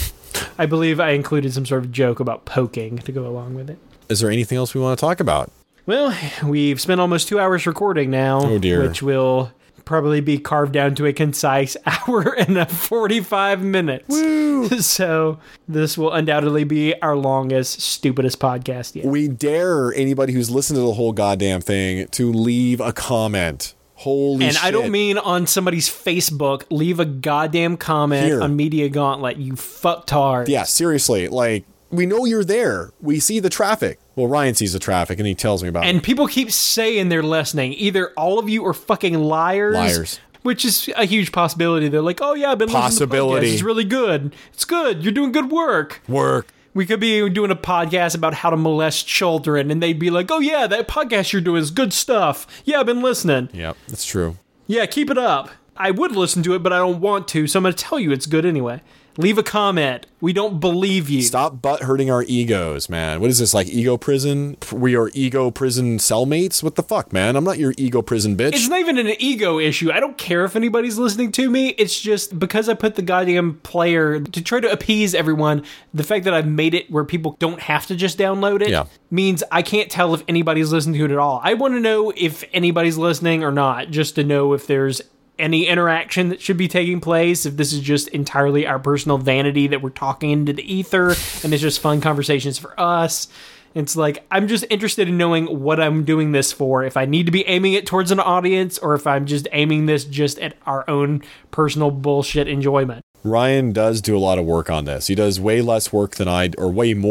I believe I included some sort of joke about poking to go along with it. Is there anything else we want to talk about? Well, we've spent almost two hours recording now. Oh dear. Which will probably be carved down to a concise hour and a forty-five minutes. Woo! So, this will undoubtedly be our longest, stupidest podcast yet. We dare anybody who's listened to the whole goddamn thing to leave a comment. Holy and shit. I don't mean on somebody's Facebook. Leave a goddamn comment Here. on Media Gauntlet, you fucktards. Yeah, seriously. Like, we know you're there. We see the traffic. Well, Ryan sees the traffic, and he tells me about and it. And people keep saying they're listening. Either all of you are fucking liars. Liars. Which is a huge possibility. They're like, oh yeah, I've been listening to the podcast. It's really good. It's good. You're doing good work. Work. We could be doing a podcast about how to molest children, and they'd be like, oh yeah, that podcast you're doing is good stuff. Yeah, I've been listening. Yep, that's true. Yeah, keep it up. I would listen to it, but I don't want to, so I'm going to tell you it's good anyway. Leave a comment. We don't believe you. Stop butt hurting our egos, man. What is this, like ego prison? We are ego prison cellmates? What the fuck, man? I'm not your ego prison bitch. It's not even an ego issue. I don't care if anybody's listening to me. It's just because I put the goddamn player to try to appease everyone, the fact that I've made it where people don't have to just download it yeah. means I can't tell if anybody's listening to it at all. I want to know if anybody's listening or not, just to know if there's any interaction that should be taking place, if this is just entirely our personal vanity that we're talking into the ether and it's just fun conversations for us. It's like, I'm just interested in knowing what I'm doing this for, if I need to be aiming it towards an audience or if I'm just aiming this just at our own personal bullshit enjoyment. Ryan does do a lot of work on this. He does way less work than I, or way more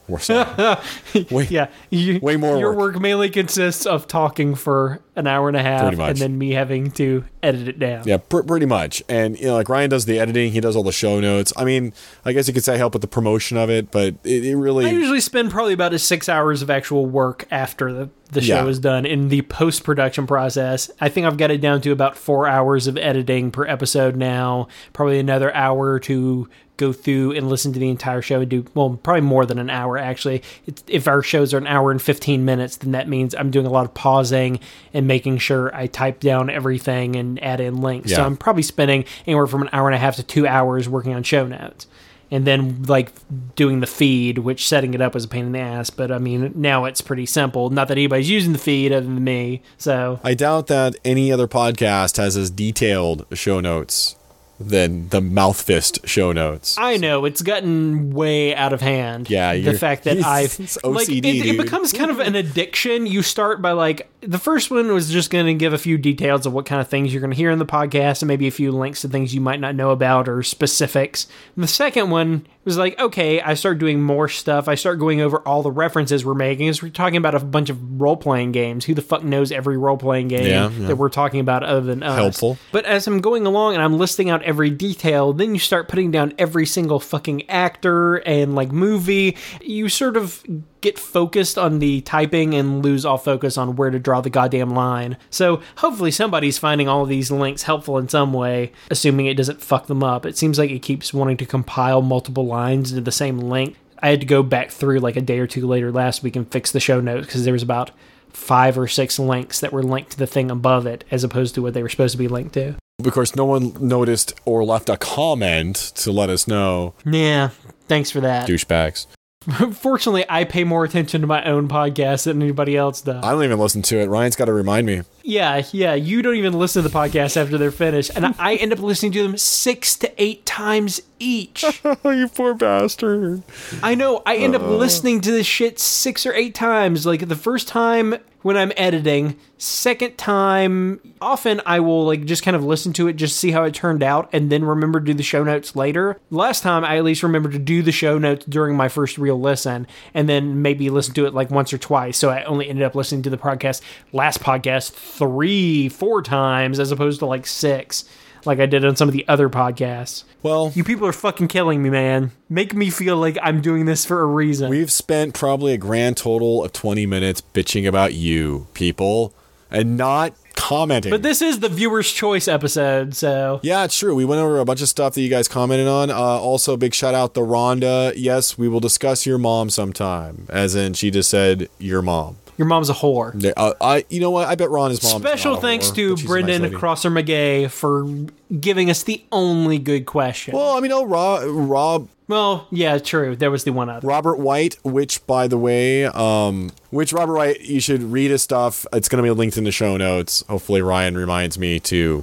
More so. way, yeah, you, way more. Your work. work mainly consists of talking for an hour and a half, and then me having to edit it down. Yeah, pr- pretty much. And you know, like Ryan does the editing, he does all the show notes. I mean, I guess you could say I help with the promotion of it, but it, it really. I usually spend probably about six hours of actual work after the the show yeah. is done in the post production process. I think I've got it down to about four hours of editing per episode now. Probably another hour to go through and listen to the entire show and do, well, probably more than an hour actually. It's, if our shows are an hour and fifteen minutes, then that means I'm doing a lot of pausing and making sure I type down everything and add in links. Yeah. So I'm probably spending anywhere from an hour and a half to two hours working on show notes. And then, like, doing the feed, which setting it up was a pain in the ass. But, I mean, now it's pretty simple. Not that anybody's using the feed other than me, so... I doubt that any other podcast has as detailed show notes than the Mouth Fist show notes. I know, it's gotten way out of hand. Yeah, the fact that I've it's O C D, like it, it becomes kind of an addiction. You start by like the first one was just going to give a few details of what kind of things you're going to hear in the podcast and maybe a few links to things you might not know about or specifics. And the second one was like, okay, I start doing more stuff. I start going over all the references we're making. As we're talking about a bunch of role-playing games. Who the fuck knows every role-playing game yeah, yeah. that we're talking about other than us? Helpful. But as I'm going along and I'm listing out every detail, then you start putting down every single fucking actor and like movie. You sort of get focused on the typing and lose all focus on where to draw the goddamn line. So hopefully somebody's finding all of these links helpful in some way, assuming it doesn't fuck them up. It seems like it keeps wanting to compile multiple lines into the same link. I had to go back through like a day or two later last week and fix the show notes because there was about five or six links that were linked to the thing above it as opposed to what they were supposed to be linked to. Of course, no one noticed or left a comment to let us know. Yeah, thanks for that. Douchebags. Fortunately, I pay more attention to my own podcast than anybody else does. I don't even listen to it. Ryan's got to remind me. Yeah, yeah. You don't even listen to the podcast after they're finished. And I end up listening to them six to eight times each. You poor bastard. I know. I end uh. up listening to this shit six or eight times. Like the first time when I'm editing, second time, often I will like just kind of listen to it, just see how it turned out, and then remember to do the show notes later. Last time, I at least remembered to do the show notes during my first real listen, and then maybe listen to it like once or twice. So I only ended up listening to the podcast, last podcast, three, four times, as opposed to like six, like I did on some of the other podcasts. Well, you people are fucking killing me, man. Make me feel like I'm doing this for a reason. We've spent probably a grand total of twenty minutes bitching about you, people, and not commenting. But this is the viewer's choice episode, so... Yeah, it's true. We went over a bunch of stuff that you guys commented on. Uh, also, big shout out to Rhonda. Yes, we will discuss your mom sometime. As in, she just said, your mom. Your mom's a whore. Yeah, uh, I, you know what? I bet Ron is mom. Special thanks whore, to Brendan nice Crosser McGay for giving us the only good question. Well, I mean, oh, Rob, Rob. Well, yeah, true. There was the one other. Robert White, which, by the way, um, which Robert White, you should read his stuff. It's going to be linked in the show notes. Hopefully, Ryan reminds me to.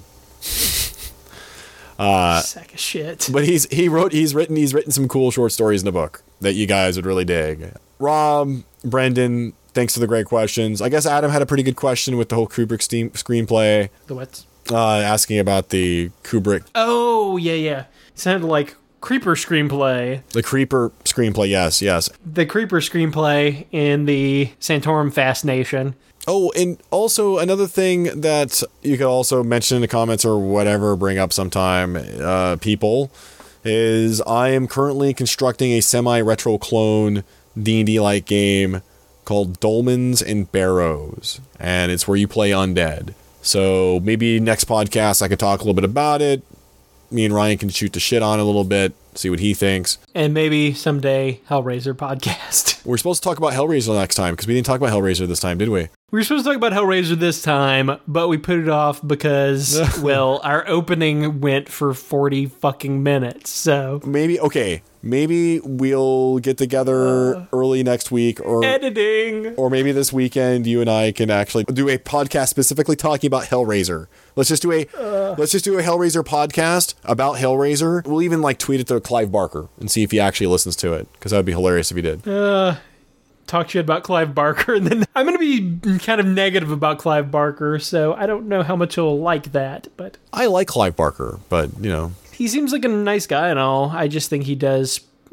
Uh, Sack of shit. But he's he wrote he's written he's written some cool short stories in the book that you guys would really dig. Rob, Brendan. Thanks for the great questions. I guess Adam had a pretty good question with the whole Kubrick steam screenplay. The what? Uh, asking about the Kubrick. Oh, yeah, yeah. It sounded like Creeper screenplay. The Creeper screenplay, yes, yes. The Creeper screenplay in the Santorum Fast Nation. Oh, and also another thing that you could also mention in the comments or whatever, bring up sometime, uh, people, is I am currently constructing a semi-retro clone D and D-like game called Dolmens and Barrows, and it's where you play undead. So maybe next podcast I could talk a little bit about it. Me and Ryan can shoot the shit on it a little bit, see what he thinks. And maybe someday Hellraiser podcast. We're supposed to talk about Hellraiser next time, because we didn't talk about Hellraiser this time, did we? We were supposed to talk about Hellraiser this time, but we put it off because, well, our opening went for forty fucking minutes, so... Maybe, okay, maybe we'll get together uh, early next week, or... Editing! Or maybe this weekend you and I can actually do a podcast specifically talking about Hellraiser. Let's just do a, uh, let's just do a Hellraiser podcast about Hellraiser. We'll even, like, tweet it to Clive Barker and see if he actually listens to it, because that would be hilarious if he did. Uh... Talk shit about Clive Barker, and then I'm going to be kind of negative about Clive Barker, so I don't know how much he'll like that, but... I like Clive Barker, but, you know... He seems like a nice guy and all. I just think he does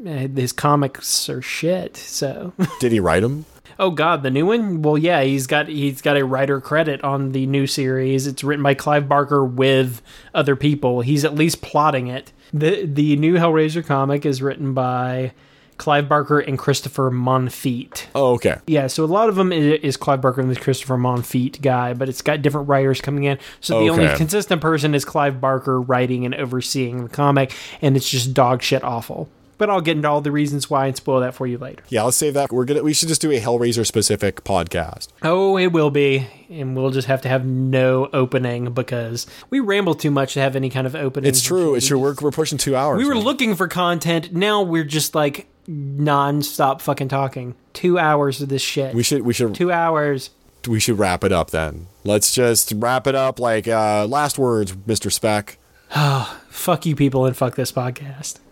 his comics are shit. So did he write them? Oh God, the new one? Well, yeah, he's got he's got a writer credit on the new series. It's written by Clive Barker with other people. He's at least plotting it. the The new Hellraiser comic is written by Clive Barker and Christopher Monfort. Oh, okay. Yeah, so a lot of them is Clive Barker and this Christopher Monfort guy, but it's got different writers coming in. So the okay. only consistent person is Clive Barker writing and overseeing the comic, and it's just dog shit awful. But I'll get into all the reasons why and spoil that for you later. Yeah, let's save that. We're gonna. We should just do a Hellraiser specific podcast. Oh, it will be, and we'll just have to have no opening because we ramble too much to have any kind of opening. It's true. It's true. We're we're pushing two hours. We were man. looking for content. Now we're just like non-stop fucking talking. Two hours of this shit. We should. We should. Two hours. We should wrap it up then. Let's just wrap it up. Like uh, last words, Mister Speck. Oh, fuck you people and fuck this podcast.